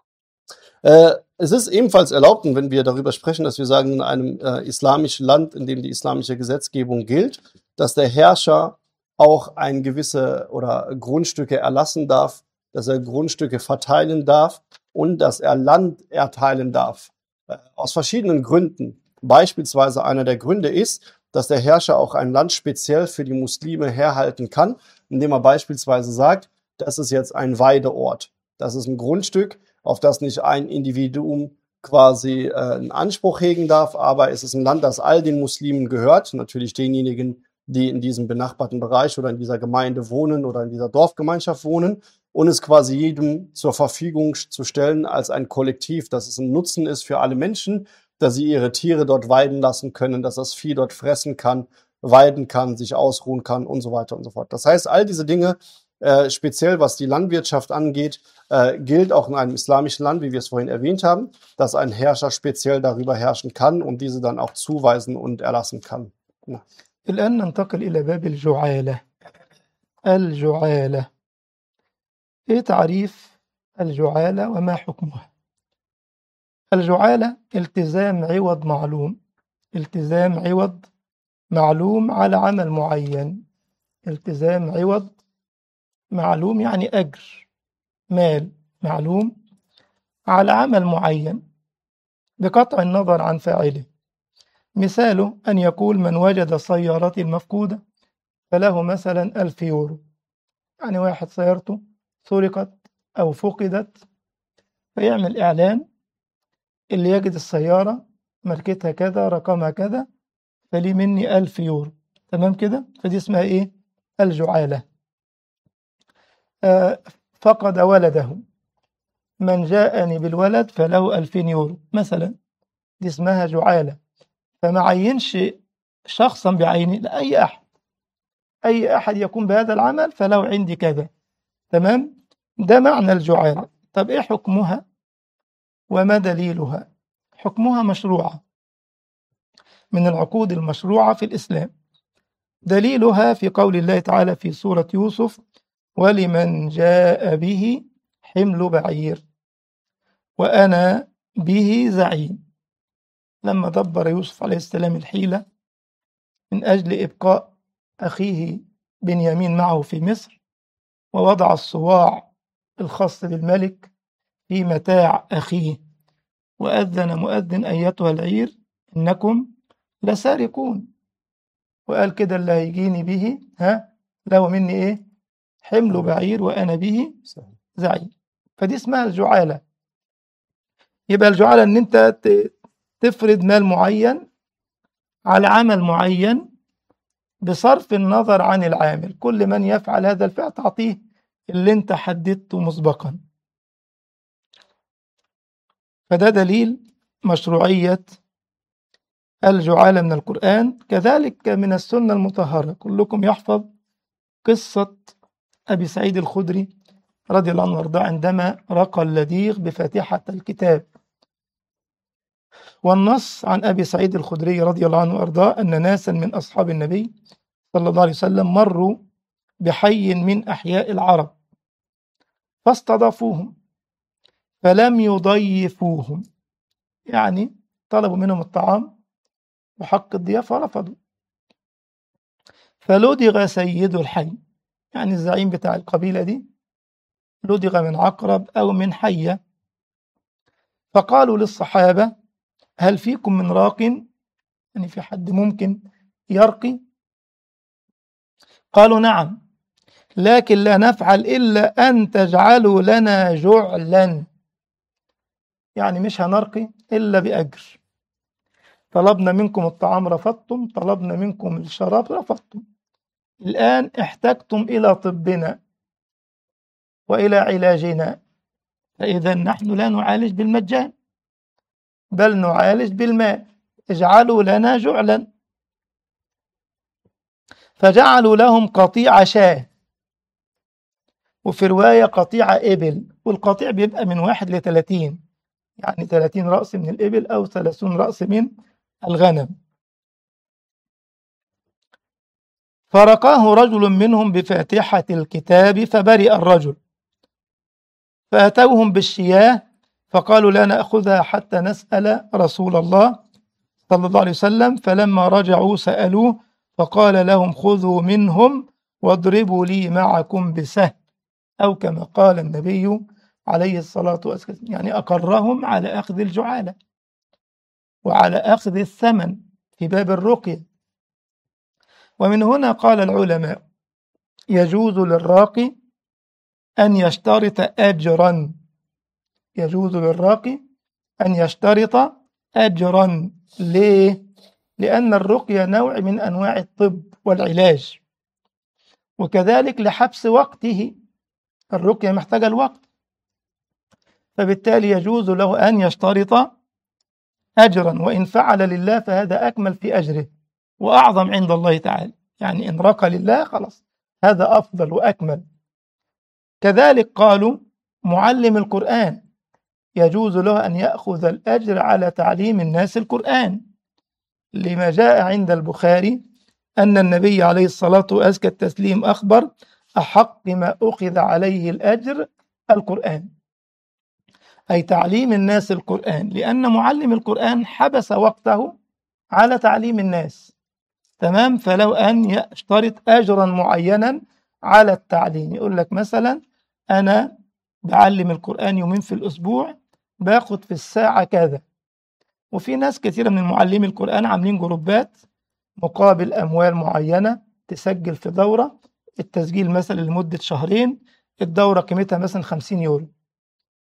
Es ist ebenfalls erlaubt, und wenn wir darüber sprechen, dass wir sagen, in einem islamischen Land, in dem die islamische Gesetzgebung gilt, dass der Herrscher auch ein gewisse oder Grundstücke erlassen darf, dass er Grundstücke verteilen darf und dass er Land erteilen darf. Aus verschiedenen Gründen. Beispielsweise einer der Gründe ist, dass der Herrscher auch ein Land speziell für die Muslime herhalten kann, indem er beispielsweise sagt, das ist jetzt ein Weideort. Das ist ein Grundstück, auf das nicht ein Individuum quasi einen Anspruch hegen darf, aber es ist ein Land, das all den Muslimen gehört, natürlich denjenigen, die in diesem benachbarten Bereich oder in dieser Gemeinde wohnen oder in dieser Dorfgemeinschaft wohnen, und es quasi jedem zur Verfügung zu stellen als ein Kollektiv, dass es ein Nutzen ist für alle Menschen, dass sie ihre Tiere dort weiden lassen können, dass das Vieh dort fressen kann, weiden kann, sich ausruhen kann und so weiter und so fort. Das heißt, all diese Dinge, speziell was die Landwirtschaft angeht, gilt auch in einem islamischen Land, wie wir es vorhin erwähnt haben, dass ein Herrscher speziell darüber herrschen kann und diese dann auch zuweisen und erlassen kann. Ja. الآن ننتقل إلى باب الجعالة. الجعالة، إيه تعريف الجعالة وما حكمها؟ الجعالة التزام عوض معلوم، التزام عوض معلوم على عمل معين. التزام عوض معلوم يعني أجر، مال معلوم على عمل معين بقطع النظر عن فاعله. مثاله أن يقول من وجد سيارتي المفقودة فله مثلا 1000 يورو. يعني واحد سيارته سرقت أو فقدت، فيعمل إعلان، اللي يجد السيارة ماركتها كذا رقمها كذا فليه مني 1000 يورو. تمام كده؟ فدي اسمها إيه؟ الجعالة. فقد ولده، من جاءني بالولد فله 2000 يورو مثلا، دي اسمها جعالة. فما عينش شخصا بعينه، لا، أي أحد، أي أحد يقوم بهذا العمل فله عندي كذا. تمام؟ ده معنى الجعالة. طب إيه حكمها وما دليلها؟ حكمها مشروعة، من العقود المشروعة في الإسلام. دليلها في قول الله تعالى في سورة يوسف: ولمن جاء به حمل بعير وأنا به زعيم. لما دبر يوسف عليه السلام الحيلة من أجل إبقاء أخيه بنيامين معه في مصر، ووضع الصواع الخاص بالملك في متاع أخيه، وأذن مؤذن أيتها العير إنكم لسارقون، وقال كده اللي هيجيني به له مني إيه؟ حمل بعير وأنا به زعيم. فدي اسمها الجعالة. يبقى الجعالة إن أنت تفرض مال معين على عمل معين بصرف النظر عن العامل. كل من يفعل هذا الفعل تعطيه اللي أنت حددته مسبقا. فده دليل مشروعية الجعالة من القرآن. كذلك من السنة المطهرة، كلكم يحفظ قصة أبي سعيد الخدري رضي الله عنه وارضاه عندما رقى اللديغ بفاتحة الكتاب. والنص عن أبي سعيد الخدري رضي الله عنه وارضاه أن ناسا من أصحاب النبي صلى الله عليه وسلم مروا بحي من أحياء العرب فاستضافوهم فلم يضيفوهم، يعني طلبوا منهم الطعام وحق الضيافة رفضوا. فلدغ سيد الحي، يعني الزعيم بتاع القبيلة دي، لدغ من عقرب أو من حية. فقالوا للصحابة: هل فيكم من راق؟ يعني في حد ممكن يرقي؟ قالوا: نعم، لكن لا نفعل إلا أن تجعلوا لنا جعلا، يعني مش هنرقي إلا بأجر. طلبنا منكم الطعام رفضتم، طلبنا منكم الشراب رفضتم، الآن احتجتم إلى طبنا وإلى علاجنا، فإذا نحن لا نعالج بالمجان بل نعالج بالمال، اجعلوا لنا جعلا. فجعلوا لهم قطيع شاة، وفي رواية قطيع إبل، والقطيع بيبقى من 1 ل30، يعني 30 رأس من الإبل أو 30 رأس من الغنم. فرقاه رجل منهم بفاتحة الكتاب فبرئ الرجل، فأتوهم بالشياه فقالوا: لا نأخذها حتى نسأل رسول الله صلى الله عليه وسلم. فلما رجعوا سألوه فقال لهم: خذوا منهم واضربوا لي معكم بسهم، أو كما قال النبي عليه الصلاة والسلام، يعني أقرهم على أخذ الجعالة وعلى أخذ الثمن في باب الرقية. ومن هنا قال العلماء: يجوز للراقي أن يشترط أجرا، يجوز للراقي أن يشترط أجرا. ليه؟ لأن الرقية نوع من أنواع الطب والعلاج، وكذلك لحبس وقته، الرقية محتاجة الوقت، فبالتالي يجوز له أن يشترط أجرا، وإن فعل لله فهذا أكمل في أجره وأعظم عند الله تعالى، يعني إن رقى لله خلاص هذا أفضل وأكمل. كذلك قالوا معلم القرآن يجوز له أن يأخذ الأجر على تعليم الناس القرآن، لما جاء عند البخاري أن النبي عليه الصلاة وأزكى التسليم أخبر: أحق ما أخذ عليه الأجر القرآن، أي تعليم الناس القرآن، لأن معلم القرآن حبس وقته على تعليم الناس. تمام؟ فلو أن يشترط أجرا معينا على التعليم، يقول لك مثلا أنا بعلم القرآن يومين في الأسبوع باخد في الساعة كذا. وفي ناس كثيرة من معلمي القرآن عاملين جروبات مقابل أموال معينة، تسجل في دورة، التسجيل مثلا لمدة شهرين، الدورة قيمتها مثلا 50 يورو،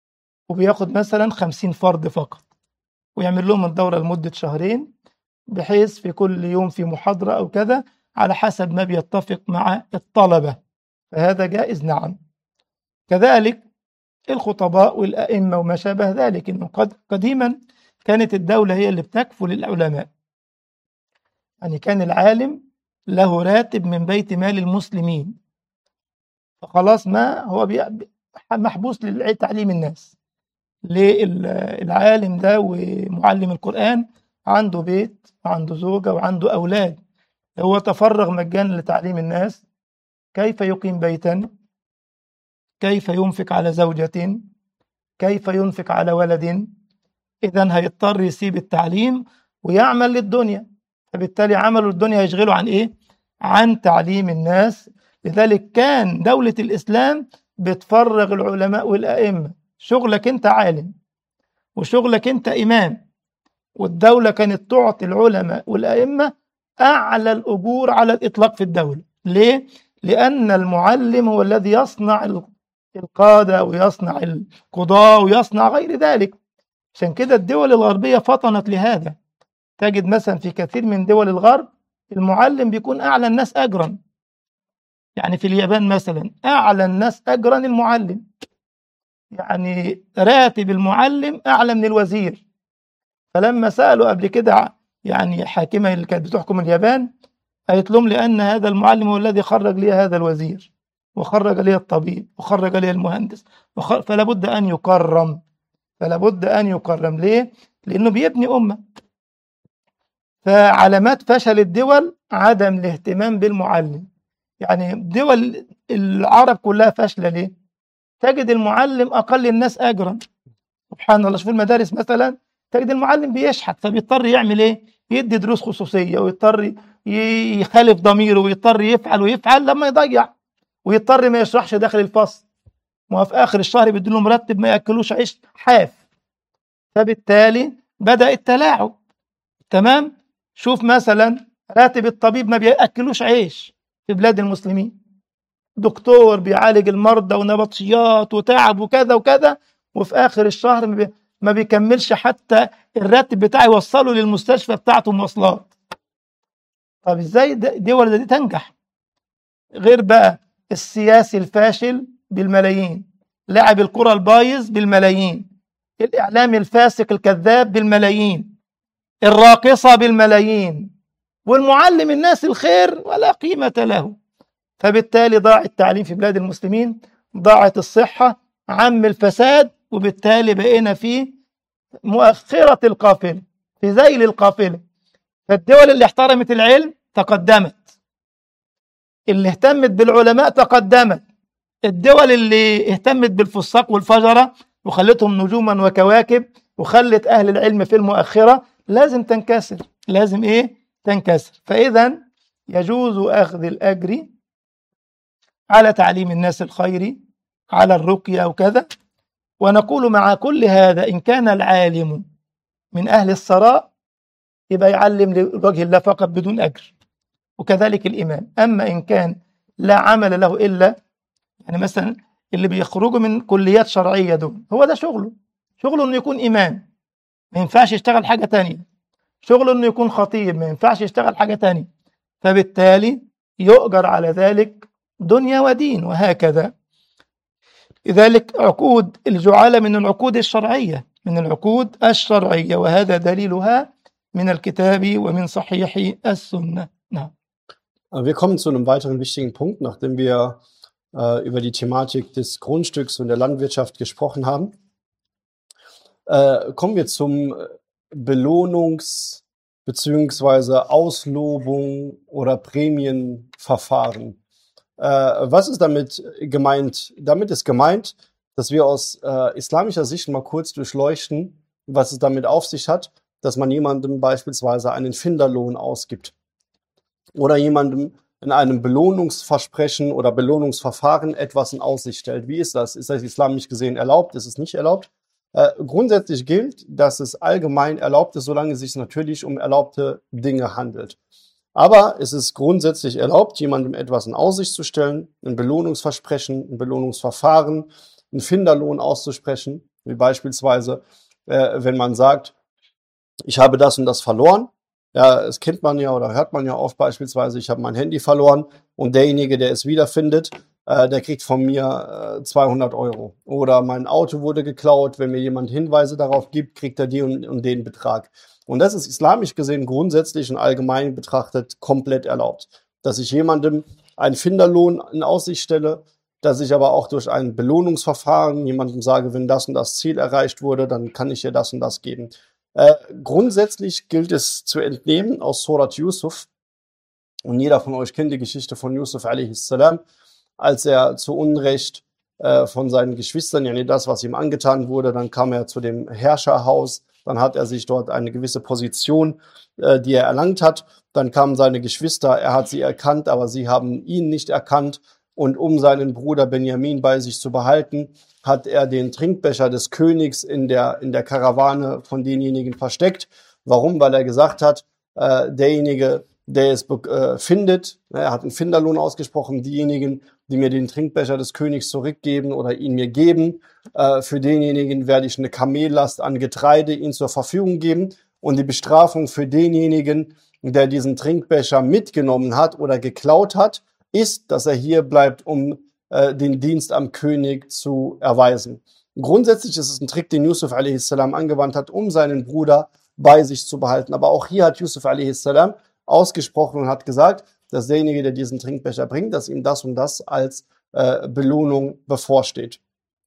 وبياخد مثلا 50 فرد فقط، ويعمل لهم الدورة لمدة شهرين، بحيث في كل يوم في محاضرة أو كذا على حسب ما بيتفق مع الطلبة، فهذا جائز نعم. كذلك الخطباء والأئمة وما شابه ذلك، إنه قديما كانت الدولة هي اللي بتكفل العلماء، يعني كان العالم له راتب من بيت مال المسلمين، فخلاص ما هو محبوس لتعليم الناس. للعالم ده ومعلم القرآن عنده بيت وعنده زوجة وعنده أولاد، هو تفرغ مجانا لتعليم الناس، كيف يقيم بيتا، كيف ينفق على زوجة، كيف ينفق على ولد؟ إذن هيضطر يسيب التعليم ويعمل للدنيا، فبالتالي عمله الدنيا يشغله عن إيه؟ عن تعليم الناس. لذلك كان دولة الإسلام بتفرغ العلماء والأئمة، شغلك أنت عالم وشغلك أنت إمام، والدولة كانت تعطي العلماء والأئمة أعلى الأجور على الإطلاق في الدولة. ليه؟ لأن المعلم هو الذي يصنع القادة ويصنع القضاة ويصنع غير ذلك. عشان كده الدول الغربية فطنت لهذا، تجد مثلا في كثير من دول الغرب المعلم بيكون أعلى الناس أجرا، يعني في اليابان مثلا أعلى الناس أجرا المعلم، يعني راتب المعلم أعلى من الوزير. فلما سألوا قبل كده يعني حاكمة اللي كانت بتحكم اليابان، قالت لهم لأن هذا المعلم هو الذي خرج لي هذا الوزير وخرج لي الطبيب وخرج لي المهندس فلا بد أن يكرم، فلا بد أن يكرم. ليه؟ لأنه بيبني أمة. فعلامات فشل الدول عدم الاهتمام بالمعلم، يعني دول العرب كلها فاشلة. ليه؟ تجد المعلم أقل الناس أجرا، سبحان الله. شوف المدارس مثلا تجد المعلم بيشحت، فبيضطر يعمل إيه؟ يدي دروس خصوصية، ويضطر يخالف ضميره، ويضطر يفعل ويفعل لما يضيع، ويضطر ما يشرحش داخل الفصل، وفي آخر الشهر بيدوا له مرتب ما يأكلوش عيش حاف. فبالتالي بدأ التلاعب. تمام؟ شوف مثلا راتب الطبيب ما بيأكلوش عيش في بلاد المسلمين، دكتور بيعالج المرضى ونبطشيات وتعب وكذا وكذا، وفي آخر الشهر ما بيكملش حتى الراتب بتاعه يوصله للمستشفى بتاعته مواصلات. طب ازاي دول دي تنجح؟ غير بقى السياسي الفاشل بالملايين، لاعب الكرة البايظ بالملايين، الإعلامي الفاسق الكذاب بالملايين، الراقصة بالملايين، والمعلم الناس الخير ولا قيمة له. فبالتالي ضاع التعليم في بلاد المسلمين، ضاعت الصحة، عم الفساد، وبالتالي بقينا في مؤخرة القافلة، في ذيل القافلة. فالدول اللي احترمت العلم تقدمت، اللي اهتمت بالعلماء تقدمت. الدول اللي اهتمت بالفساق والفجرة وخلتهم نجوما وكواكب وخلت أهل العلم في المؤخرة لازم تنكسر، لازم إيه؟ تنكسر. فإذا يجوز أخذ الأجر على تعليم الناس الخير، على الرقية وكذا. ونقول مع كل هذا إن كان العالم من أهل الثراء يبقى يعلم لوجه الله فقط بدون أجر، وكذلك الإمام. أما إن كان لا عمل له إلا يعني مثلا اللي بيخرجوا من كليات شرعية دول، هو ده شغله إنه يكون إمام، ما ينفعش يشتغل حاجة تانية. شغله إنه يكون خطيب، ما ينفعش يشتغل حاجة تانية. فبالتالي يؤجر على ذلك دنيا ودين وهكذا. لذلك عقود الجعالة من العقود الشرعية، وهذا دليلها من الكتاب ومن صحيح السنة. نعم. Wir kommen zu einem weiteren wichtigen Punkt, nachdem wir über die Thematik des Grundstücks und der Landwirtschaft gesprochen haben. Kommen wir zum Belohnungs- bzw. Auslobung oder Prämienverfahren. Was ist damit gemeint? Damit ist gemeint, dass wir aus islamischer Sicht mal kurz durchleuchten, was es damit auf sich hat, dass man jemandem beispielsweise einen Finderlohn ausgibt oder jemandem in einem Belohnungsversprechen oder Belohnungsverfahren etwas in Aussicht stellt. Wie ist das? Ist das islamisch gesehen erlaubt? Ist es nicht erlaubt? Grundsätzlich gilt, dass es allgemein erlaubt ist, solange es sich natürlich um erlaubte Dinge handelt. Aber es ist grundsätzlich erlaubt, jemandem etwas in Aussicht zu stellen, ein Belohnungsversprechen, ein Belohnungsverfahren, einen Finderlohn auszusprechen. Wie beispielsweise, wenn man sagt, ich habe das und das verloren. Ja, das kennt man ja oder hört man ja oft beispielsweise, ich habe mein Handy verloren und derjenige, der es wiederfindet, der kriegt von mir 200 Euro. Oder mein Auto wurde geklaut, wenn mir jemand Hinweise darauf gibt, kriegt er den und den Betrag. Und das ist islamisch gesehen grundsätzlich und allgemein betrachtet komplett erlaubt. Dass ich jemandem einen Finderlohn in Aussicht stelle, dass ich aber auch durch ein Belohnungsverfahren jemandem sage, wenn das und das Ziel erreicht wurde, dann kann ich dir das und das geben. Grundsätzlich gilt es zu entnehmen aus Surat Yusuf, und jeder von euch kennt die Geschichte von Yusuf a.s., als er zu Unrecht von seinen Geschwistern, ja nicht das, was ihm angetan wurde, dann kam er zu dem Herrscherhaus, dann hat er sich dort eine gewisse Position, die er erlangt hat, dann kamen seine Geschwister, er hat sie erkannt, aber sie haben ihn nicht erkannt, und um seinen Bruder Benjamin bei sich zu behalten, hat er den Trinkbecher des Königs in der Karawane von denjenigen versteckt. Warum? Weil er gesagt hat, derjenige, der es findet, er hat einen Finderlohn ausgesprochen, diejenigen, die mir den Trinkbecher des Königs zurückgeben oder ihn mir geben, für denjenigen werde ich eine Kamellast an Getreide ihm zur Verfügung geben, und die Bestrafung für denjenigen, der diesen Trinkbecher mitgenommen hat oder geklaut hat, ist, dass er hier bleibt, um den Dienst am König zu erweisen. Grundsätzlich ist es ein Trick, den Yusuf a.s. angewandt hat, um seinen Bruder bei sich zu behalten. Aber auch hier hat Yusuf a.s. ausgesprochen und hat gesagt, dass derjenige, der diesen Trinkbecher bringt, dass ihm das und das als Belohnung bevorsteht.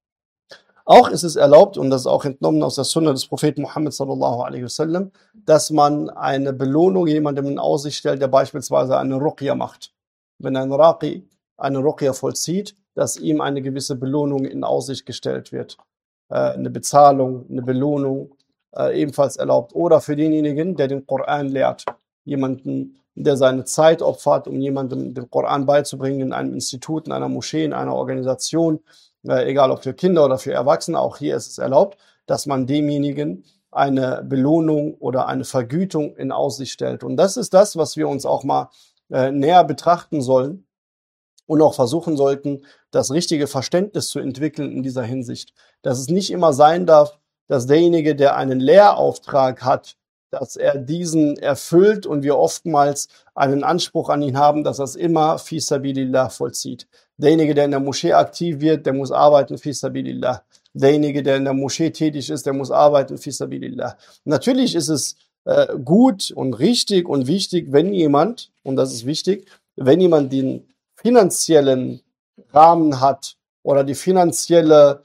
Auch ist es erlaubt, und das ist auch entnommen aus der Sunna des Propheten Muhammad sallallahu alaihi wasallam, dass man eine Belohnung jemandem in Aussicht stellt, der beispielsweise eine Ruqya macht. Wenn ein Raqi eine Ruqya vollzieht, dass ihm eine gewisse Belohnung in Aussicht gestellt wird. Eine Bezahlung, eine Belohnung, ebenfalls erlaubt. Oder für denjenigen, der den Koran lehrt. Jemanden, der seine Zeit opfert, um jemandem den Koran beizubringen, in einem Institut, in einer Moschee, in einer Organisation, egal ob für Kinder oder für Erwachsene, auch hier ist es erlaubt, dass man demjenigen eine Belohnung oder eine Vergütung in Aussicht stellt. Und das ist das, was wir uns auch mal näher betrachten sollen und auch versuchen sollten, das richtige Verständnis zu entwickeln in dieser Hinsicht. Dass es nicht immer sein darf, dass derjenige, der einen Lehrauftrag hat, dass er diesen erfüllt und wir oftmals einen Anspruch an ihn haben, dass er es immer fi sabilillah vollzieht. Derjenige, der in der Moschee aktiv wird, der muss arbeiten fi sabilillah. Derjenige, der in der Moschee tätig ist, der muss arbeiten fi sabilillah. Natürlich ist es gut und richtig und wichtig, wenn jemand, und das ist wichtig, wenn jemand den finanziellen Rahmen hat oder die finanzielle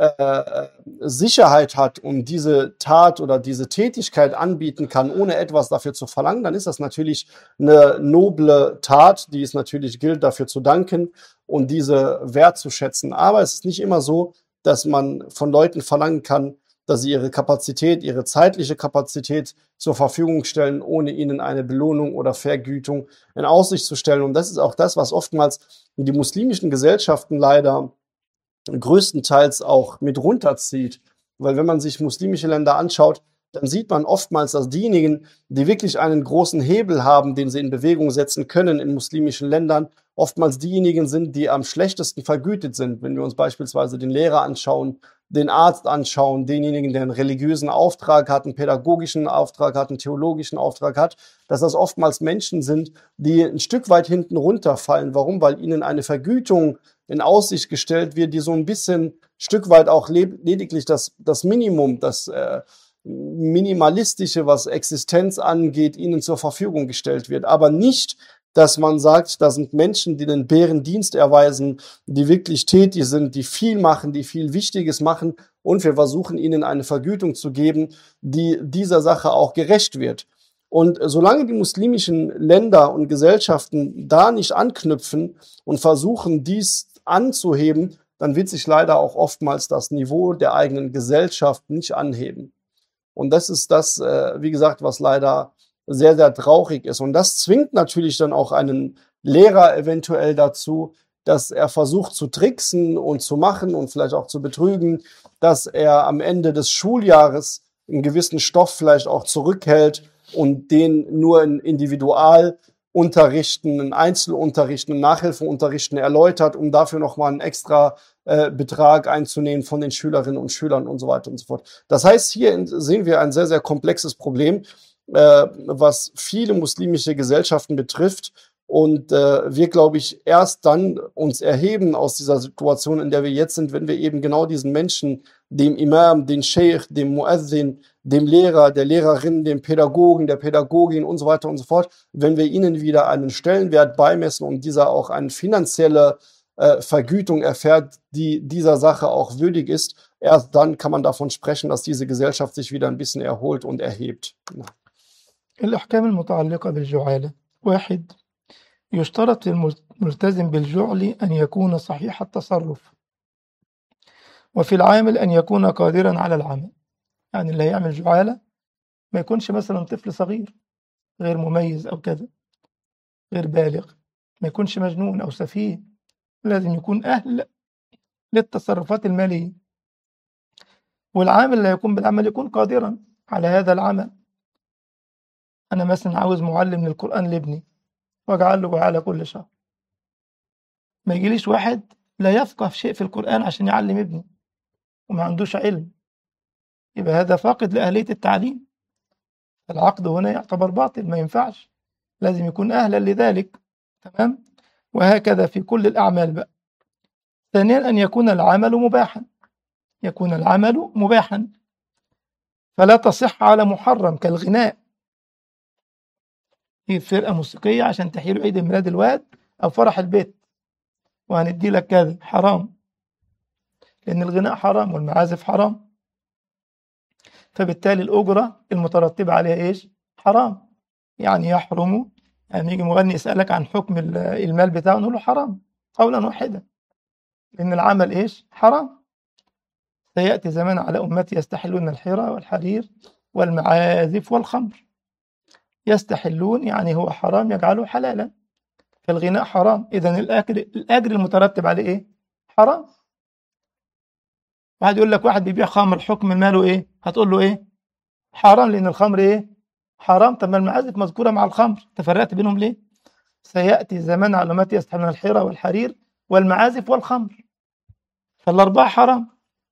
Sicherheit hat und diese Tat oder diese Tätigkeit anbieten kann, ohne etwas dafür zu verlangen, dann ist das natürlich eine noble Tat, die es natürlich gilt, dafür zu danken und diese wertzuschätzen. Aber es ist nicht immer so, dass man von Leuten verlangen kann, dass sie ihre Kapazität, ihre zeitliche Kapazität zur Verfügung stellen, ohne ihnen eine Belohnung oder Vergütung in Aussicht zu stellen. Und das ist auch das, was oftmals die muslimischen Gesellschaften leider größtenteils auch mit runterzieht. Weil wenn man sich muslimische Länder anschaut, dann sieht man oftmals, dass diejenigen, die wirklich einen großen Hebel haben, den sie in Bewegung setzen können in muslimischen Ländern, oftmals diejenigen sind, die am schlechtesten vergütet sind. Wenn wir uns beispielsweise den Lehrer anschauen, den Arzt anschauen, denjenigen, der einen religiösen Auftrag hat, einen pädagogischen Auftrag hat, einen theologischen Auftrag hat, dass das oftmals Menschen sind, die ein Stück weit hinten runterfallen. Warum? Weil ihnen eine Vergütung in Aussicht gestellt wird, die so ein bisschen Stück weit auch lediglich das Minimum, das Minimalistische, was Existenz angeht, ihnen zur Verfügung gestellt wird. Aber nicht, dass man sagt, da sind Menschen, die den Bärendienst erweisen, die wirklich tätig sind, die viel machen, die viel Wichtiges machen, und wir versuchen ihnen eine Vergütung zu geben, die dieser Sache auch gerecht wird. Und solange die muslimischen Länder und Gesellschaften da nicht anknüpfen und versuchen, dies anzuheben, dann wird sich leider auch oftmals das Niveau der eigenen Gesellschaft nicht anheben. Und das ist das, wie gesagt, was leider sehr, sehr traurig ist. Und das zwingt natürlich dann auch einen Lehrer eventuell dazu, dass er versucht zu tricksen und zu machen und vielleicht auch zu betrügen, dass er am Ende des Schuljahres einen gewissen Stoff vielleicht auch zurückhält und den nur in Individual- unterrichten, einen Einzelunterricht, einen Nachhilfeunterrichten erläutert, um dafür nochmal einen extra Betrag einzunehmen von den Schülerinnen und Schülern und so weiter und so fort. Das heißt, hier sehen wir ein sehr, sehr komplexes Problem, was viele muslimische Gesellschaften betrifft. Und wir, glaube ich, erst dann uns erheben aus dieser Situation, in der wir jetzt sind, wenn wir eben genau diesen Menschen, dem Imam, den Sheikh, dem Muezzin, dem Lehrer, der Lehrerin, dem Pädagogen, der Pädagogin und so weiter und so fort, wenn wir ihnen wieder einen Stellenwert beimessen und dieser auch eine finanzielle Vergütung erfährt, die dieser Sache auch würdig ist, erst dann kann man davon sprechen, dass diese Gesellschaft sich wieder ein bisschen erholt und erhebt. Ja. الأحكام المتعلقة بالجعالة. 1. يشترط للملتزم بالجعل أن يكون صحيح التصرف، وفي العامل أن يكون قادرا على العمل. يعني اللي هيعمل جعالة ما يكونش مثلا طفل صغير غير مميز أو كذا، غير بالغ، ما يكونش مجنون أو سفيه، لازم يكون أهل للتصرفات المالية. والعامل اللي يقوم بالعمل يكون قادرا على هذا العمل. أنا مثلا عاوز معلم للقرآن لابني واجعل له جعالة كل شهر، ما يجيليش واحد لا يفقه شيء في القرآن عشان يعلم ابني وما عندوش علم، يبقى هذا فاقد لأهلية التعليم. العقد هنا يعتبر باطل، ما ينفعش، لازم يكون أهلا لذلك. تمام؟ وهكذا في كل الأعمال بقى. ثانيا أن يكون العمل مباحا، يكون العمل مباحا، فلا تصح على محرم كالغناء. هي فرقة موسيقية عشان تحيي عيد ميلاد الواد أو فرح البيت وهندي لك كذا، حرام، لأن الغناء حرام والمعازف حرام، فبالتالي الأجرة المترتبة عليها إيش؟ حرام. يعني يحرم، يعني يجي مغني يسألك عن حكم المال بتاعه نقول له حرام قولا واحدا، لأن العمل إيش؟ حرام. سيأتي زمان على أمتي يستحلون الحرى والحرير والمعازف والخمر. يستحلون يعني هو حرام يجعله حلالا، فالغناء حرام، إذن الأجر المترتب عليه إيه؟ حرام. واحد يقول لك واحد بيبيع خمر حكم ماله إيه؟ هتقول له إيه؟ حرام، لأن الخمر إيه؟ حرام. طب ما المعازف مذكورة مع الخمر، تفرقت بينهم ليه؟ سيأتي زمان على أمتي يستحلون الحرى والحرير والمعازف والخمر، فالأربعة حرام.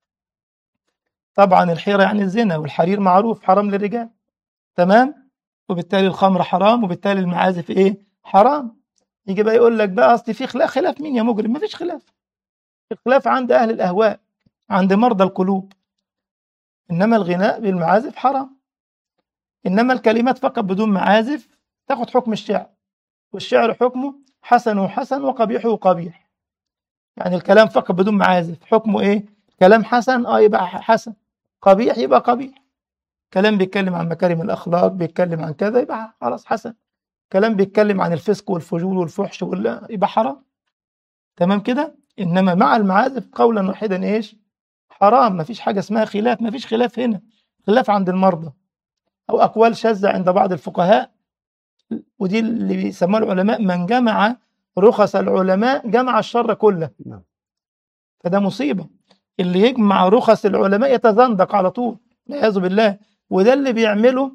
طبعا الحيرة يعني الزنا، والحرير معروف حرام للرجال، تمام؟ وبالتالي الخمر حرام، وبالتالي المعازف إيه؟ حرام. يجي بقى يقول لك بقى أصل في خلاف مين يا مجرم؟ مفيش خلاف. الخلاف عند أهل الأهواء، عند مرضى القلوب. إنما الغناء بالمعازف حرام، إنما الكلمات فقط بدون معازف تاخد حكم الشعر، والشعر حكمه حسن وحسن وقبيح وقبيح. يعني الكلام فقط بدون معازف حكمه إيه؟ كلام حسن يبقى حسن، قبيح يبقى قبيح. كلام بيتكلم عن مكارم الأخلاق، بيتكلم عن كذا، يبقى خلاص حسن. كلام بيتكلم عن الفسق والفجور والفحش يبقى حرام. تمام كده؟ إنما مع المعازف قولا واحدا إيش؟ حرام. مفيش حاجة اسمها خلاف، مفيش خلاف هنا، خلاف عند المرضى أو أقوال شاذة عند بعض الفقهاء، ودي اللي بيسموها العلماء من جمع رخص العلماء جمع الشر كله. فده مصيبة، اللي يجمع رخص العلماء يتزندق على طول والعياذ بالله. وده اللي بيعمله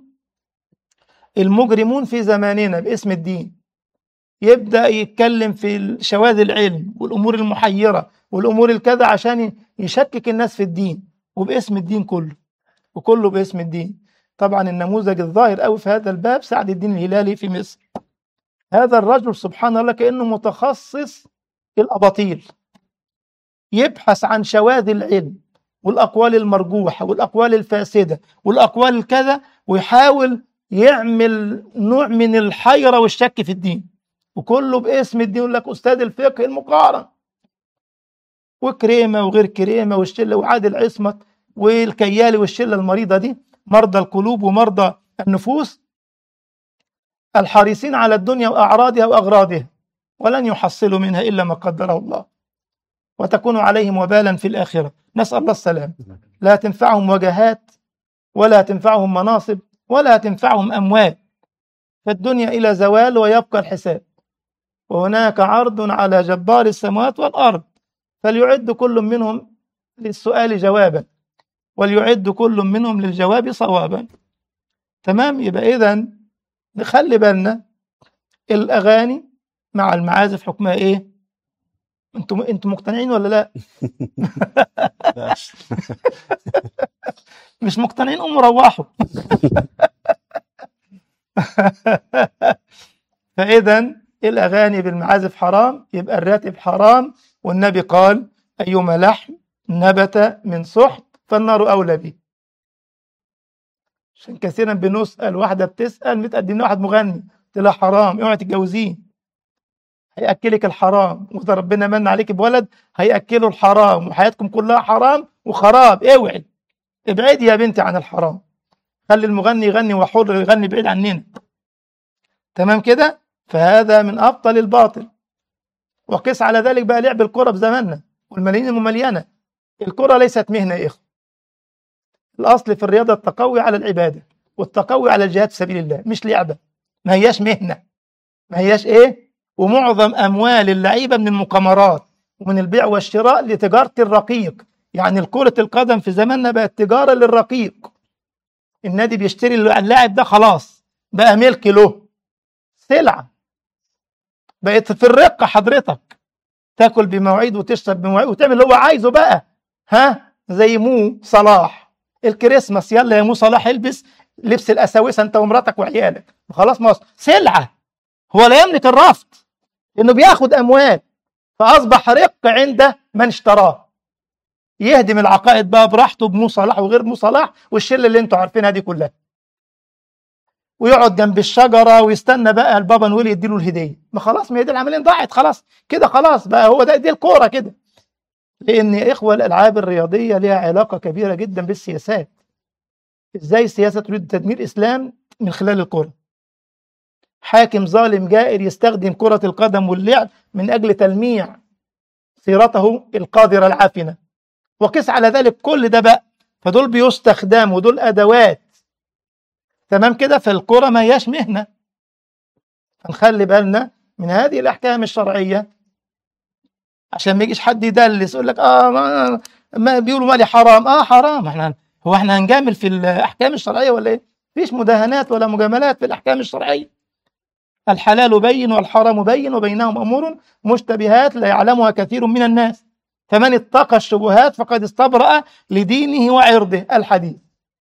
المجرمون في زماننا باسم الدين، يبدأ يتكلم في شواذ العلم والأمور المحيرة والأمور الكذا عشان يشكك الناس في الدين، وباسم الدين كله، وكله باسم الدين. طبعا النموذج الظاهر قوي في هذا الباب سعد الدين الهلالي في مصر. هذا الرجل سبحان الله كأنه متخصص الأباطيل، يبحث عن شواذ العلم والأقوال المرجوحة والأقوال الفاسدة والأقوال الكذا، ويحاول يعمل نوع من الحيرة والشك في الدين، وكله باسم الدين. يقول لك أستاذ الفقه المقارن، وكريمة وغير كريمة والشلة وعادل عصمت والكيالي والشلة المريضة دي، مرضى القلوب ومرضى النفوس الحريصين على الدنيا وأعراضها وأغراضها، ولن يحصلوا منها إلا ما قدره الله، وتكون عليهم وبالا في الآخرة. نسأل الله السلام. لا تنفعهم وجهات، ولا تنفعهم مناصب، ولا تنفعهم أموال، فالدنيا إلى زوال ويبقى الحساب، وهناك عرض على جبار السماوات والأرض، فليعد كل منهم للسؤال جوابا، وليعد كل منهم للجواب صوابا. تمام؟ يبقى إذن نخلي بالنا الأغاني مع المعازف حكمها إيه؟ أنتم مقتنعين ولا لا؟ لا. مش مقتنعين قوموا روحوا. فإذا الأغاني بالمعازف حرام، يبقى الراتب حرام، والنبي قال أيما لحم نبت من سحت فالنار أولى به. عشان كثيرا بنسأل، واحدة بتسأل متقدم لها واحد مغني، قلت لها حرام اوعي تتجوزيه، هيأكلك الحرام، وإذا ربنا من عليك بولد هيأكله الحرام، وحياتكم كلها حرام وخراب، اوعي ابعدي يا بنتي عن الحرام، خلي المغني يغني وحر يغني بعيد عننا. تمام كده؟ فهذا من أبطل الباطل. وقس على ذلك بقى لعب الكرة بزماننا والملايين المملينة. الكرة ليست مهنة يا إخوة. الأصل في الرياضة التقوي على العبادة والتقوي على الجهاد في سبيل الله، مش لعبة، ما هياش مهنة، ما هياش إيه. ومعظم أموال اللعيبة من المقامرات ومن البيع والشراء لتجارة الرقيق. يعني الكرة القدم في زماننا بقت تجارة للرقيق. النادي بيشتري اللاعب ده خلاص بقى ملك له، سلعة بقت في الرقة حضرتك، تاكل بمواعيد وتشرب بمواعيد وتعمل اللي هو عايزه بقى. ها زي مو صلاح الكريسماس، يلا يا مو صلاح البس لبس الأساوسة انت ومراتك وعيالك، خلاص ما سلعة، هو لا يملك الرفض لأنه بياخد أموال، فأصبح رق عند من اشتراه. يهدم العقائد بقى براحته بمو صلاح وغير مو صلاح والشلة اللي انتوا عارفينها دي كلها، ويقعد جنب الشجرة ويستنى بقى البابا نويل يديله الهدية. ما خلاص، ما هي دي العملية ضاعت خلاص كده، خلاص بقى هو ده، دي الكورة كده. لأن يا إخوة الألعاب الرياضية لها علاقة كبيرة جدا بالسياسات. إزاي السياسة تريد تدمير الإسلام من خلال الكورة؟ حاكم ظالم جائر يستخدم كرة القدم واللعب من أجل تلميع سيرته القادرة العافنة. وقس على ذلك كل ده بقى، فدول بيستخدموا، دول أدوات. تمام كده؟ فالكرة ما هياش مهنة. فنخلي بالنا من هذه الأحكام الشرعية عشان ما يجيش حد يدلس يقول لك ما بيقولوا مالي حرام. حرام. احنا هنجامل في الأحكام الشرعية ولا ايه؟ مفيش مداهنات ولا مجاملات في الأحكام الشرعية. الحلال بين والحرام بين وبينهم أمور مشتبهات لا يعلمها كثير من الناس، فمن اتقى الشبهات فقد استبرأ لدينه وعرضه، الحديث.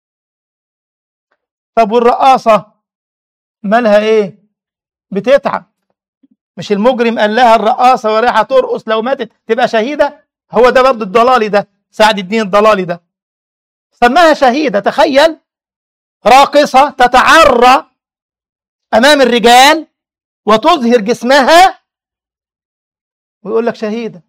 طب والرقاصة مالها ايه؟ بتتعب. مش المجرم قال لها الرقاصة ورايحة ترقص لو ماتت تبقى شهيدة؟ هو ده برضه الضلالي ده، سعد الدين الضلالي ده سماها شهيدة. تخيل راقصة تتعرى أمام الرجال وتظهر جسمها ويقول لك شهيدة.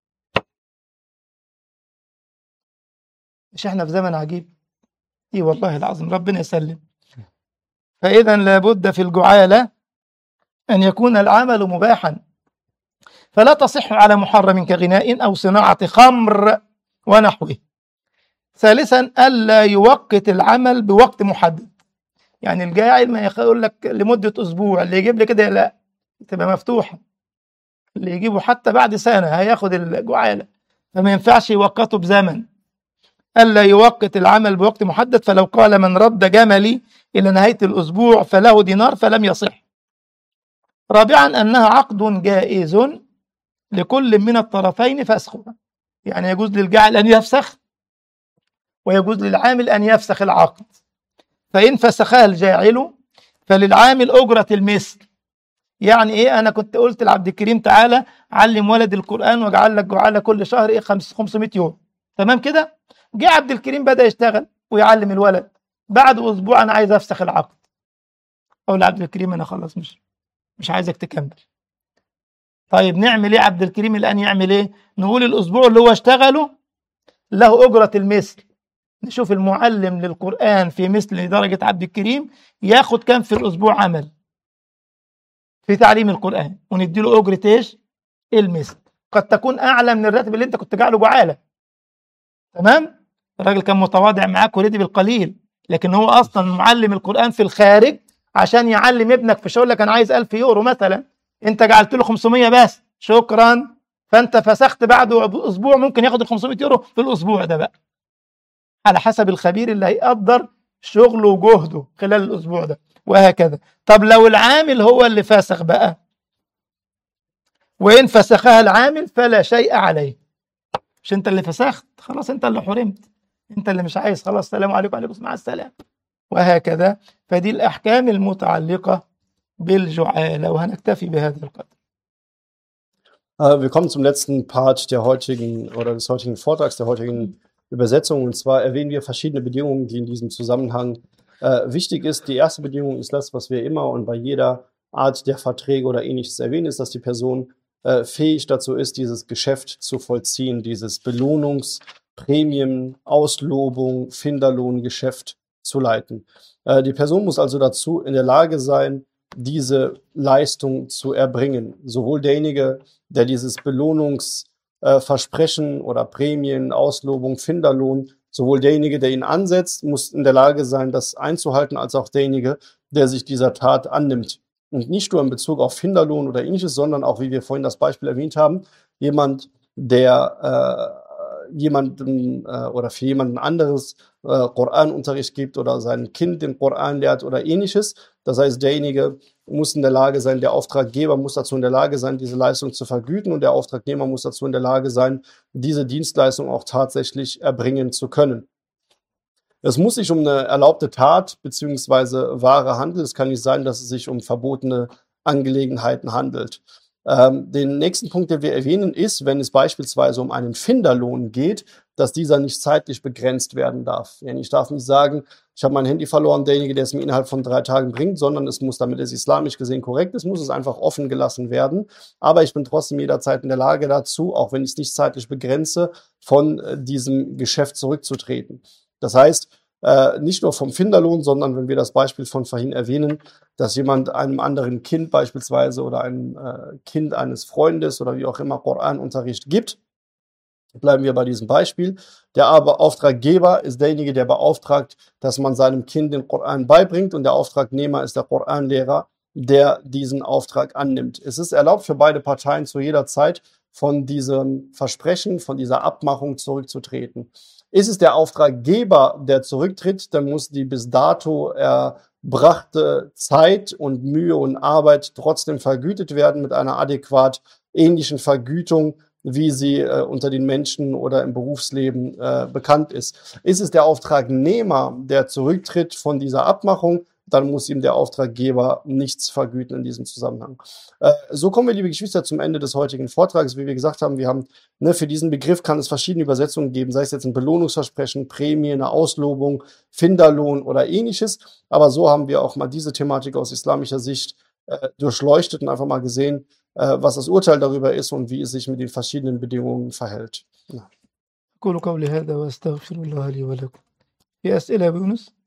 مش احنا في زمن عجيب؟ اي والله العظيم، ربنا يسلم. فإذا لابد في الجعالة أن يكون العمل مباحا، فلا تصح على محرم كغناء أو صناعة خمر ونحوه. ثالثا ألا يوقت العمل بوقت محدد. يعني الجاعل ما يقول لك لمدة أسبوع، اللي يجيب لي كده لا، تبقى مفتوحة، اللي يجيبه حتى بعد سنة هياخد الجعالة، فما ينفعش يوقته بزمن. ألا يوقت العمل بوقت محدد، فلو قال من رد جملي إلى نهاية الأسبوع فله دينار فلم يصح. رابعا أنها عقد جائز لكل من الطرفين فسخها. يعني يجوز للجاعل أن يفسخ ويجوز للعامل أن يفسخ العقد. فإن فسخها الجاعل فللعامل أجرة المثل. يعني إيه؟ أنا كنت قلت لعبد الكريم تعالى علم ولد القرآن واجعل لك جعالة كل شهر إيه 500 يوم. تمام كده؟ جه عبد الكريم بدأ يشتغل ويعلم الولد، بعد أسبوع أنا عايز أفسخ العقد. أقول لعبد الكريم أنا خلاص مش عايزك تكمل. طيب نعمل إيه عبد الكريم الآن؟ يعمل إيه؟ نقول الأسبوع اللي هو اشتغله له أجرة المثل. نشوف المعلم للقرآن في مثل درجة عبد الكريم ياخد كم في الأسبوع عمل في تعليم القرآن، ونديله أجرة إيش؟ المثل. قد تكون أعلى من الراتب اللي أنت كنت جعله جعالة. تمام؟ الراجل كان متواضع معاك ورضي بالقليل، لكن هو أصلا معلم القرآن في الخارج عشان يعلم ابنك في شغل لك أنا عايز 1000 يورو مثلا، أنت جعلت له 500 بس، شكرا. فأنت فسخت بعده أسبوع، ممكن ياخد ال 500 يورو في الأسبوع ده بقى، على حسب الخبير اللي هيقدر شغله وجهده خلال الأسبوع ده. وهكذا. طب لو العامل هو اللي فسخ بقى، وإن فسخها العامل فلا شيء عليه، مش أنت اللي فسخت، خلاص أنت اللي حرمت، أنت اللي مش عايز، خلاص السلام عليكم وعليكم السلام، مع السلامة، وهكذا. فدي الأحكام المتعلقة بالجعالة، وهنكتفي بهذا القدر. Wir kommen zum letzten Part des heutigen Vortrags, der heutigen Übersetzung. Und zwar erwähnen wir verschiedene Bedingungen, die in diesem Zusammenhang wichtig ist. Die erste Bedingung ist das, was wir immer und bei jeder Art der Verträge oder ähnliches erwähnen, ist, dass die Person fähig dazu ist, dieses Geschäft zu vollziehen, dieses Belohnungs-, Prämien-, Auslobung-, Finderlohngeschäft zu leiten. Die Person muss also dazu in der Lage sein, diese Leistung zu erbringen. Sowohl derjenige, der dieses Belohnungsversprechen oder Prämien, Auslobung, Finderlohn, sowohl derjenige, der ihn ansetzt, muss in der Lage sein, das einzuhalten, als auch derjenige, der sich dieser Tat annimmt. Und nicht nur in Bezug auf Finderlohn oder ähnliches, sondern auch, wie wir vorhin das Beispiel erwähnt haben, jemand, der jemanden oder für jemanden anderes Koranunterricht gibt oder sein Kind den Koran lehrt oder ähnliches. Das heißt, derjenige muss in der Lage sein, der Auftraggeber muss dazu in der Lage sein, diese Leistung zu vergüten, und der Auftragnehmer muss dazu in der Lage sein, diese Dienstleistung auch tatsächlich erbringen zu können. Es muss sich um eine erlaubte Tat bzw. Ware handeln. Es kann nicht sein, dass es sich um verbotene Angelegenheiten handelt. Den nächsten Punkt, den wir erwähnen, ist, wenn es beispielsweise um einen Finderlohn geht, dass dieser nicht zeitlich begrenzt werden darf. Ich darf nicht sagen, ich habe mein Handy verloren, derjenige, der es mir innerhalb von 3 Tagen bringt, sondern es muss, damit es islamisch gesehen korrekt ist, muss es einfach offen gelassen werden. Aber ich bin trotzdem jederzeit in der Lage dazu, auch wenn ich es nicht zeitlich begrenze, von diesem Geschäft zurückzutreten. Das heißt, nicht nur vom Finderlohn, sondern wenn wir das Beispiel von vorhin erwähnen, dass jemand einem anderen Kind beispielsweise oder einem Kind eines Freundes oder wie auch immer Koranunterricht gibt, bleiben wir bei diesem Beispiel. Der aber Auftraggeber ist derjenige, der beauftragt, dass man seinem Kind den Koran beibringt, und der Auftragnehmer ist der Koranlehrer, der diesen Auftrag annimmt. Es ist erlaubt für beide Parteien zu jeder Zeit von diesem Versprechen, von dieser Abmachung zurückzutreten. Ist es der Auftraggeber, der zurücktritt, dann muss die bis dato erbrachte Zeit und Mühe und Arbeit trotzdem vergütet werden mit einer adäquat ähnlichen Vergütung, wie sie unter den Menschen oder im Berufsleben bekannt ist. Ist es der Auftragnehmer, der zurücktritt von dieser Abmachung, dann muss ihm der Auftraggeber nichts vergüten in diesem Zusammenhang. So kommen wir, liebe Geschwister, zum Ende des heutigen Vortrags. Wie wir gesagt haben, wir haben, für diesen Begriff kann es verschiedene Übersetzungen geben, sei es jetzt ein Belohnungsversprechen, Prämie, eine Auslobung, Finderlohn oder ähnliches. Aber so haben wir auch mal diese Thematik aus islamischer Sicht durchleuchtet und einfach mal gesehen, was das Urteil darüber ist und wie es sich mit den verschiedenen Bedingungen verhält. Ja. أقول قولي هذا وأستغفر الله لي ولكم. في أسئلة يا أبو يونس؟